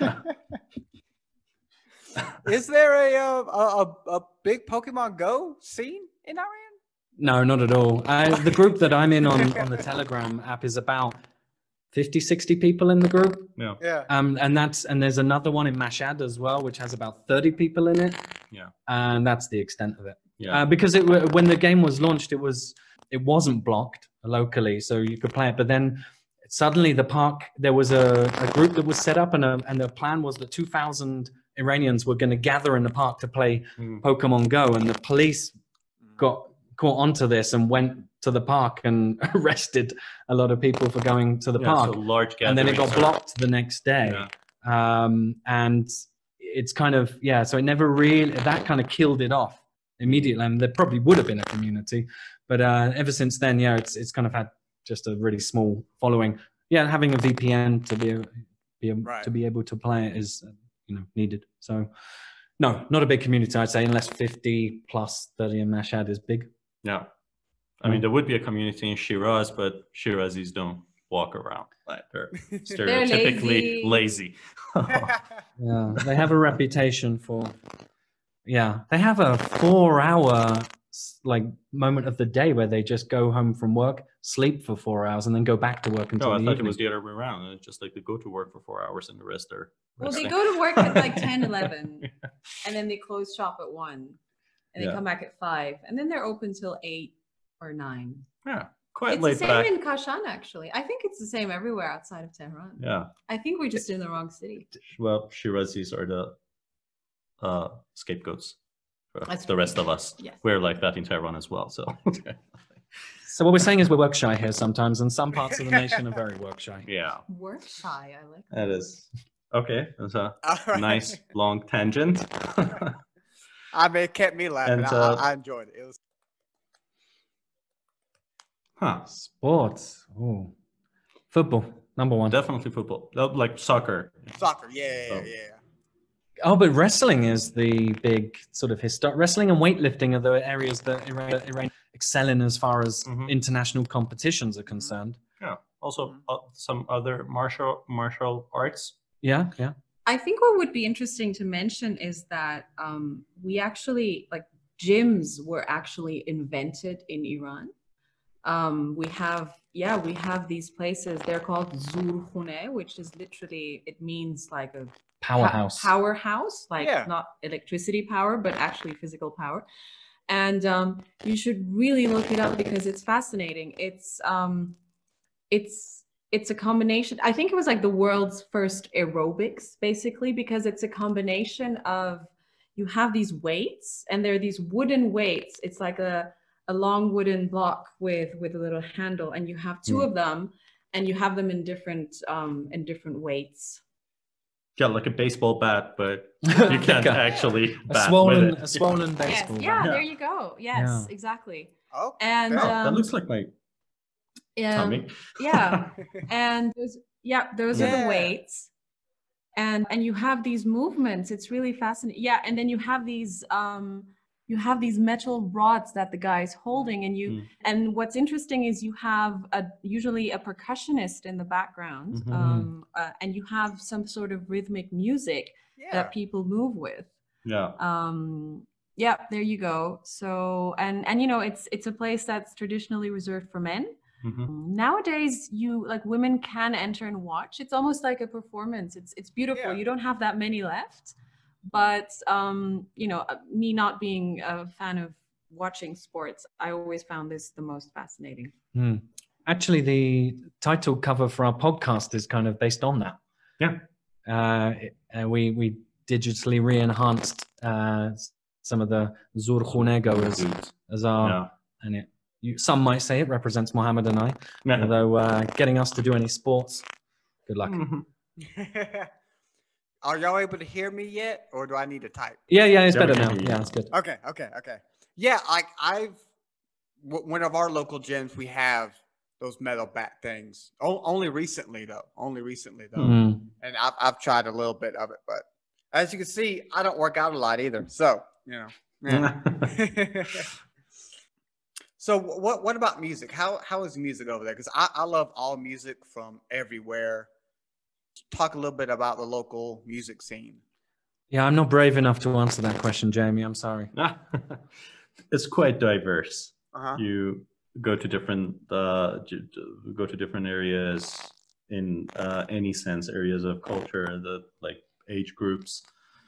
there a big Pokemon Go scene in Iran? No, not at all. The group that I'm in on the Telegram app is about 50, 60 people in the group. Yeah. And there's another one in Mashhad as well, which has about 30 people in it. Yeah. And that's the extent of it. Yeah. Because when the game was launched, it wasn't blocked locally, so you could play it. But then suddenly there was a group that was set up, and the plan was that 2,000 Iranians were going to gather in the park to play Pokemon Go, and the police got caught onto this and went to the park and arrested a lot of people for going to the park. So large and then it got blocked the next day. Yeah. And it's kind of, so it never really, that kind of killed it off immediately. And there probably would have been a community, but ever since then, it's kind of had just a really small following. Yeah, having a VPN to be able to play it is needed. So no, not a big community, I'd say, unless 50 plus 30 in Mashhad is big. Yeah. I mean, there would be a community in Shiraz, but Shirazis don't walk around. Like they're stereotypically lazy. Yeah, they have a reputation for. Yeah, they have a 4-hour moment of the day where they just go home from work, sleep for 4 hours, and then go back to work until I the thought evening. it was the other way around. It's just like they go to work for 4 hours and the rest are. Well, they go to work at 10, 11, and then they close shop at 1, and they come back at 5, and then they're open till 8 or 9. Yeah, quite it's laid the back. same in Kashan, actually. I think it's the same everywhere outside of Tehran. Yeah. I think we're just in the wrong city. Well, Shirazis are the scapegoats for the rest of us. Yes. We're like that in Tehran as well. So. So what we're saying is we're work shy here sometimes, and some parts of the nation are very work shy. Yeah. Work shy, I like that. That is. Okay, that's a nice long tangent. I mean, it kept me laughing. And, I enjoyed it. It was. Sports. Oh, football, number one. Definitely football. Like soccer. Soccer, yeah. Oh, but wrestling is the big sort of wrestling and weightlifting are the areas that Iran excel in as far as international competitions are concerned. Yeah. Also, some other martial arts. Yeah. I think what would be interesting to mention is that we actually, gyms were actually invented in Iran. We have these places. They're called Zurkhune, which is literally, it means like a powerhouse. Powerhouse, not electricity power, but actually physical power. And you should really look it up because it's fascinating. It's a combination. I think it was like the world's first aerobics, basically, because it's a combination of, you have these weights, and they're these wooden weights. It's like a long wooden block with a little handle, and you have two of them, and you have them in different weights. Yeah, like a baseball bat, but you can't actually bat with it. A swollen baseball bat. Yeah, there you go. Yes, exactly. Oh, and that looks like my tummy. Yeah, and those are the weights, and you have these movements. It's really fascinating. Yeah, and then you have these metal rods that the guy's holding, and what's interesting is you have usually a percussionist in the background, and you have some sort of rhythmic music that people move with. Yeah. There you go. So and it's a place that's traditionally reserved for men. Nowadays, women can enter and watch. It's almost like a performance. It's beautiful. You don't have that many left. But, me not being a fan of watching sports, I always found this the most fascinating. actually, the title cover for our podcast is kind of based on that. Yeah. We digitally re-enhanced some of the Zur Khunego as our, and some might say it represents Mohammed and I. Yeah. Although getting us to do any sports, good luck. Are y'all able to hear me yet, or do I need to type? Yeah, it's Yeah, we better can now. hear you. Yeah, it's good. Okay. Yeah, like one of our local gyms, we have those metal bat things. Only recently though. Mm. And I've tried a little bit of it, but as you can see, I don't work out a lot either. So yeah. So what about music? How is music over there? Because I love all music from everywhere. Talk a little bit about the local music scene. Yeah, I'm not brave enough to answer that question, Jamie. I'm sorry. It's quite diverse. Uh-huh. You go to different areas in any sense, areas of culture, the like age groups.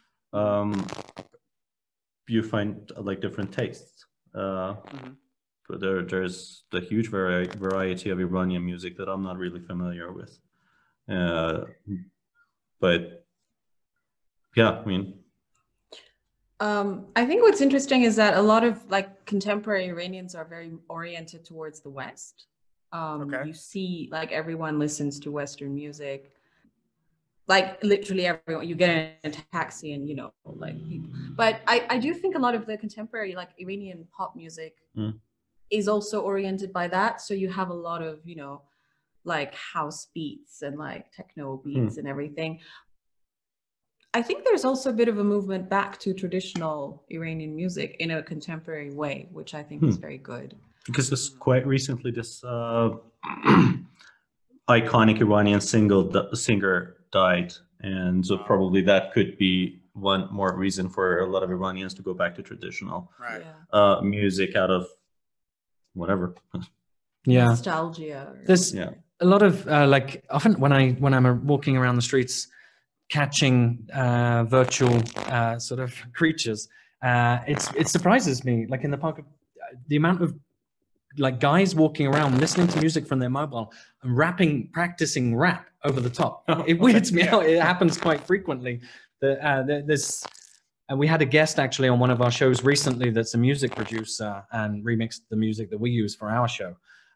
You find like different tastes. But there's the huge variety of Iranian music that I'm not really familiar with. But yeah, I mean, I think what's interesting is that a lot of like contemporary Iranians are very oriented towards the West. You see, like everyone listens to Western music. Like literally everyone, you get in a taxi and like people. But I do think a lot of the contemporary like Iranian pop music is also oriented by that. So you have a lot of like house beats and like techno beats and everything. I think there's also a bit of a movement back to traditional Iranian music in a contemporary way, which I think is very good. Because this quite recently, this iconic Iranian singer died, and so probably that could be one more reason for a lot of Iranians to go back to traditional music out of whatever. Yeah, nostalgia. There's a lot of like often when I'm walking around the streets, catching virtual sort of creatures, it surprises me. Like in the park, the amount of like guys walking around listening to music from their mobile and practicing rap over the top. It weirds me out. It happens quite frequently. We had a guest actually on one of our shows recently that's a music producer and remixed the music that we use for our show.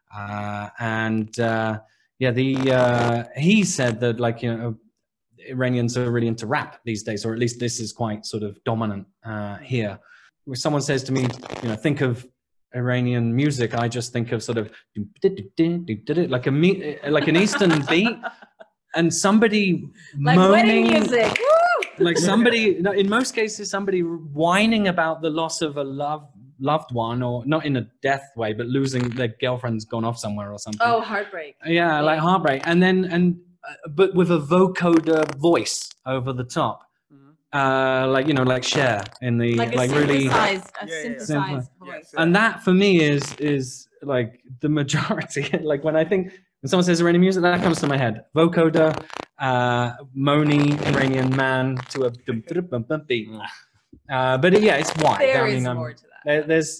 He said that like Iranians are really into rap these days, or at least this is quite sort of dominant here. When someone says to me, think of Iranian music, I just think of sort of like an Eastern beat, and somebody like moaning, wedding music, like somebody. In most cases, somebody whining about the loss of a loved one, or not in a death way, but losing their girlfriend's gone off somewhere or something. Oh, heartbreak. Yeah, like heartbreak, but with a vocoder voice over the top. Like Cher in the like really synthesized voice. And that for me is like the majority. Like when someone says Iranian music, that comes to my head. Vocoder, moany Iranian man to a beat. But it's wide. There is more to that. There's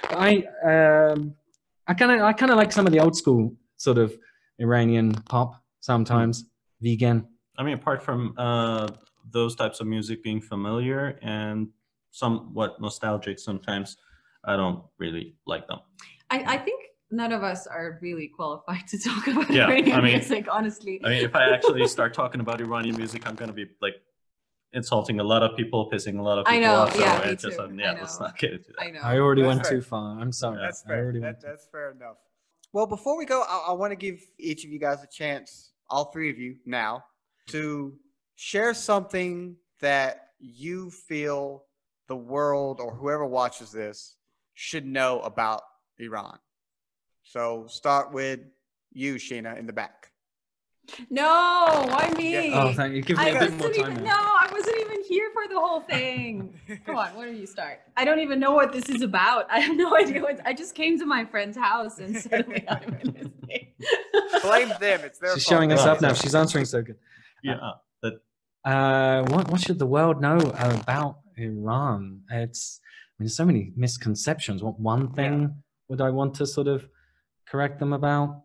I kind of like some of the old school sort of Iranian pop sometimes. Vegan. I mean, apart from those types of music being familiar and somewhat nostalgic sometimes, I don't really like them. I think none of us are really qualified to talk about Yeah, Iranian music, honestly. I mean, if I actually start talking about Iranian music, I'm going to be like insulting a lot of people, pissing a lot of people off. Me too. Let's not get into that. I know. I already That's went fair. too far. I'm sorry. That's I fair. already That's fair enough. Well, before we go, I want to give each of you guys a chance, all three of you now, to share something that you feel the world or whoever watches this should know about Iran. So start with you, Sheena, in the back. No, why me? Oh, thank you. Give me a bit more time. No, I wasn't even here for the whole thing. Come on, why don't you start? I don't even know what this is about. I have no idea I just came to my friend's house and suddenly I'm in this thing. Blame them. It's their She's fault. showing us up now. She's answering so good. Yeah. What should the world know about Iran? There's so many misconceptions. What one thing would I want to sort of correct them about?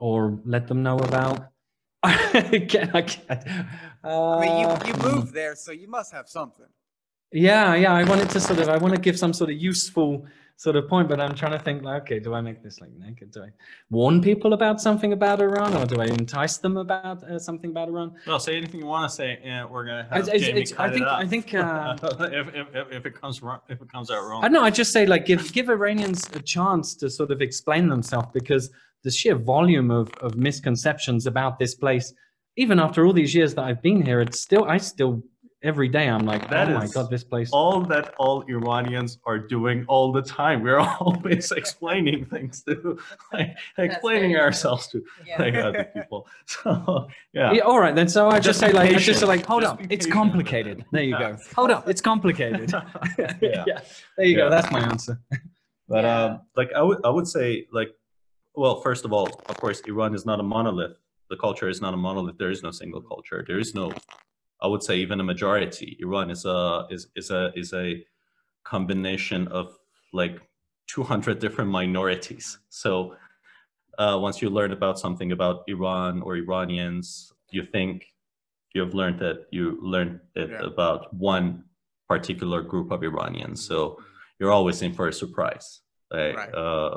or let them know about? I can't. I mean, you moved there, so you must have something. Yeah. I want to give some sort of useful sort of point, but I'm trying to think like, okay, do I make this like naked? Do I warn people about something about Iran, or do I entice them about something about Iran? Well, say anything you want to say, and we're gonna have Jamie cut it up. I think if it comes wrong, if it comes out wrong. I don't know. I just say like give Iranians a chance to sort of explain themselves, because the sheer volume of misconceptions about this place, even after all these years that I've been here, I still every day I'm like, That oh my is God, this place. all Iranians are doing all the time. We're always explaining things to, like, explaining very ourselves to Yeah. like other people. So yeah. Yeah, all right then. So I just Just say be like, patient. hold Just up, be it's patient. complicated. There you go. Hold up, it's complicated. Yeah. There you go. Yeah. That's my answer. But Yeah. like I would say, like, well, first of all, of course, Iran is not a monolith. The culture is not a monolith. There is no single culture. There is no, I would say, even a majority. Iran is a combination of like 200 different minorities. So once you learn about something about Iran or Iranians, you think you learned it Yeah. about one particular group of Iranians. So you're always in for a surprise. Like, Right.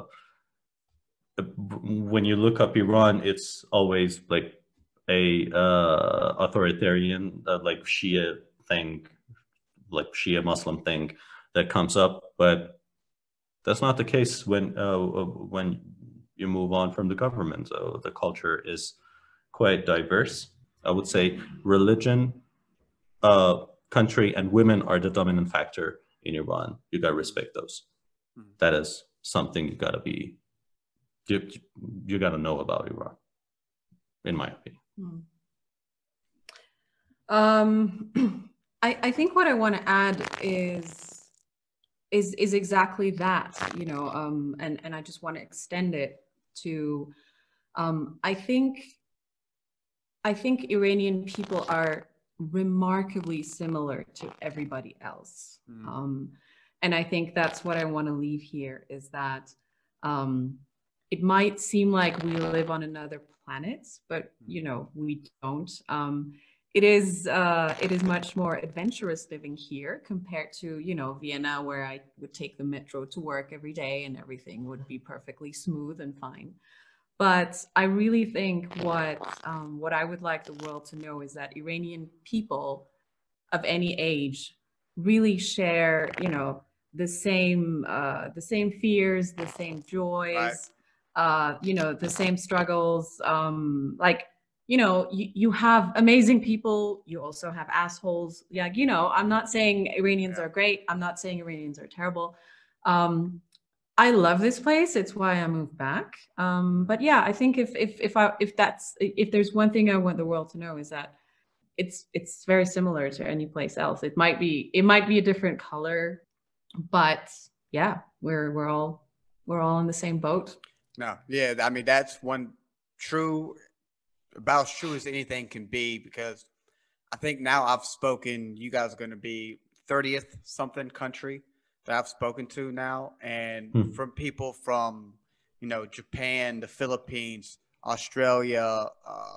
when you look up Iran, it's always like a authoritarian, like Shia thing, like Shia Muslim thing that comes up, but that's not the case when you move on from the government. So the culture is quite diverse. I would say religion, country, and women are the dominant factor in Iran. You gotta respect those. That is something you gotta be. You gotta know about Iran, in my opinion. I think what I want to add is exactly that, you know, and I just want to extend it to, I think Iranian people are remarkably similar to everybody else. And I think that's what I want to leave here, is that it might seem like we live on another planet, but you know, we don't. It is much more adventurous living here compared to, you know, Vienna, where I would take the metro to work every day and everything would be perfectly smooth and fine. But I really think what I would like the world to know is that Iranian people of any age really share, you know, the same fears, the same joys, you know, the same struggles. Like, you know, you have amazing people. You also have assholes. Yeah, you know, I'm not saying Iranians are great. I'm not saying Iranians are terrible. I love this place. It's why I moved back. But yeah, I think if there's one thing I want the world to know is that it's very similar to any place else. It might be a different color, but yeah, we're all in the same boat. No, yeah, I mean that's one about as true as anything can be, because I think now I've spoken. You guys are going to be 30th something country that I've spoken to now, and from people from, you know, Japan, the Philippines, Australia,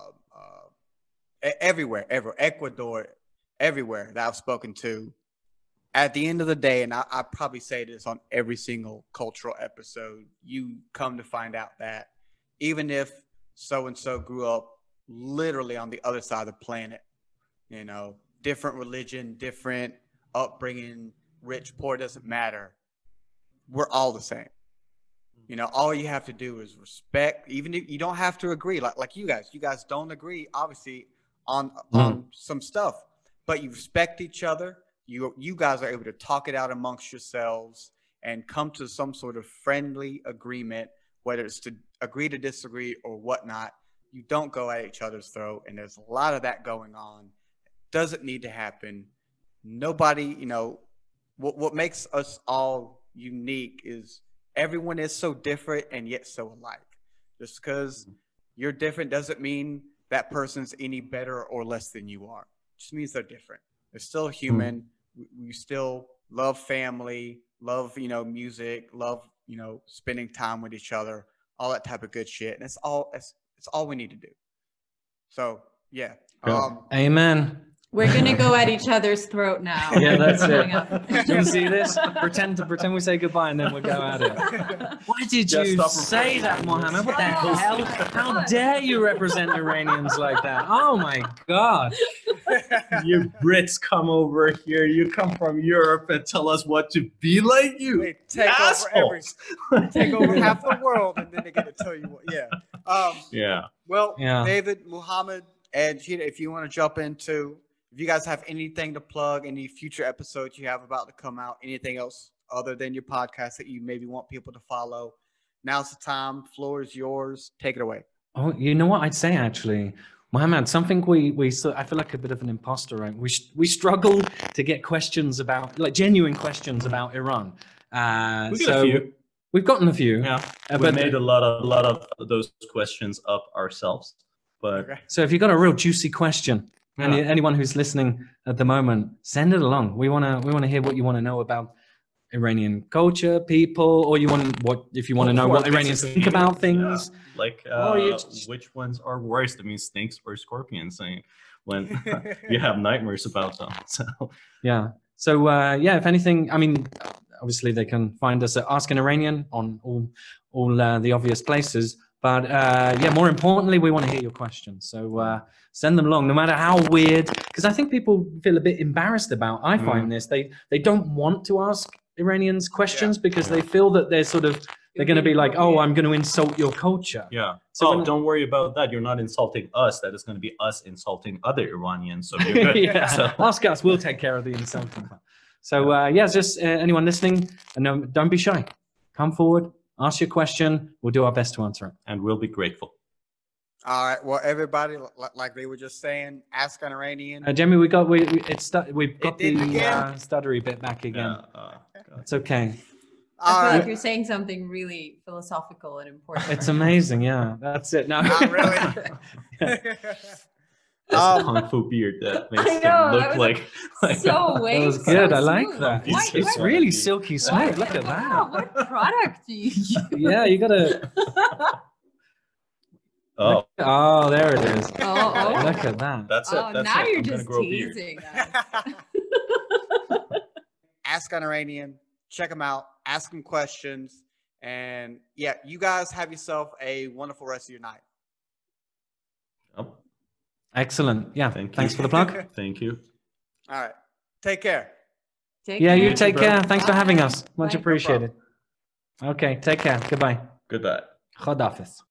everywhere, Ecuador, everywhere that I've spoken to. At the end of the day, and I probably say this on every single cultural episode, you come to find out that even if so-and-so grew up literally on the other side of the planet, you know, different religion, different upbringing, rich, poor, doesn't matter. We're all the same. You know, all you have to do is respect. Even if you don't have to agree, like you guys don't agree, obviously, on some stuff, but you respect each other. You guys are able to talk it out amongst yourselves and come to some sort of friendly agreement, whether it's to agree to disagree or whatnot. You don't go at each other's throat, and there's a lot of that going on. Doesn't need to happen. Nobody, you know, what makes us all unique is everyone is so different and yet so alike. Just because you're different doesn't mean that person's any better or less than you are. It just means they're different. They're still human. We still love family, love, you know, music, love, you know, spending time with each other, all that type of good shit. And it's It's all we need to do. So yeah. Yeah. Amen. We're gonna go at each other's throat now. Yeah, that's it. Hang up. Do you see this? Pretend we say goodbye and then we'll go at it. Why did Just you stop say recording. that, Mohammed? What the Oh, hell? How dare you represent Iranians like that? Oh my God. You Brits come over here. You come from Europe and tell us what to be like you. They take assholes. take over half the world, and then they get to tell you what. Yeah. Yeah. Well, Yeah. David, Muhammad, and Sheeta, if you want to jump into, if you guys have anything to plug, any future episodes you have about to come out, anything else other than your podcast that you maybe want people to follow, now's the time. Floor is yours. Take it away. Oh, you know what I'd say actually, Mohammed, something I feel like a bit of an imposter, right? We struggle to get questions about, like genuine questions about Iran. We got a few. We've gotten a few. Yeah. We but made a lot of those questions up ourselves. But Okay. so if you've got a real juicy question, and Yeah. anyone who's listening at the moment, send it along. We wanna hear what you want to know about Iranian culture, people, or if you want to know what Iranians think about things. Yeah. Like which ones are worse? I mean, snakes or scorpions? Saying when you have nightmares about them. So Yeah. So if anything, I mean, obviously they can find us at Ask an Iranian on all the obvious places. But more importantly, we want to hear your questions. So send them along, no matter how weird. Because I think people feel a bit embarrassed about. I find this they don't want to ask Iranians questions because they feel that they're going to be like, oh, I'm going to insult your culture. yeah. So don't worry about that. You're not insulting us. That is going to be us insulting other Iranians. So you're good. Yeah. So, Ask us. We'll take care of the insulting part. So just anyone listening, and don't be shy. Come forward. Ask your question. We'll do our best to answer it. and we'll be grateful. All right. Well, everybody, like they were just saying, Ask an Iranian. Jamie, we've got It the did again. stuttery bit back again. God. It's okay. I All feel right. like you're saying something really philosophical and important. It's amazing. Yeah, that's it. No, Not really. This Kung Fu beard that makes I him know, look that was like so wavy. that was good. So I like smooth. that. Why- It's why- really silky smooth. Look at Wow, that. what product do you use? Yeah, you gotta. oh, Oh, there it is. Oh, Look at that. that's it. oh, That's now it. you're I'm gonna just grow a beard. teasing us. Ask an Iranian. Check them out. Ask them questions. And yeah, you guys have yourself a wonderful rest of your night. Oh, Excellent. Yeah. Thank you. Thanks for the plug. thank you. All right. Take care. Take Yeah, you care. take bro. care. Thanks for having Bye. us. Much Bye. No appreciated. Okay, take care. Goodbye. Goodbye. Khodafis.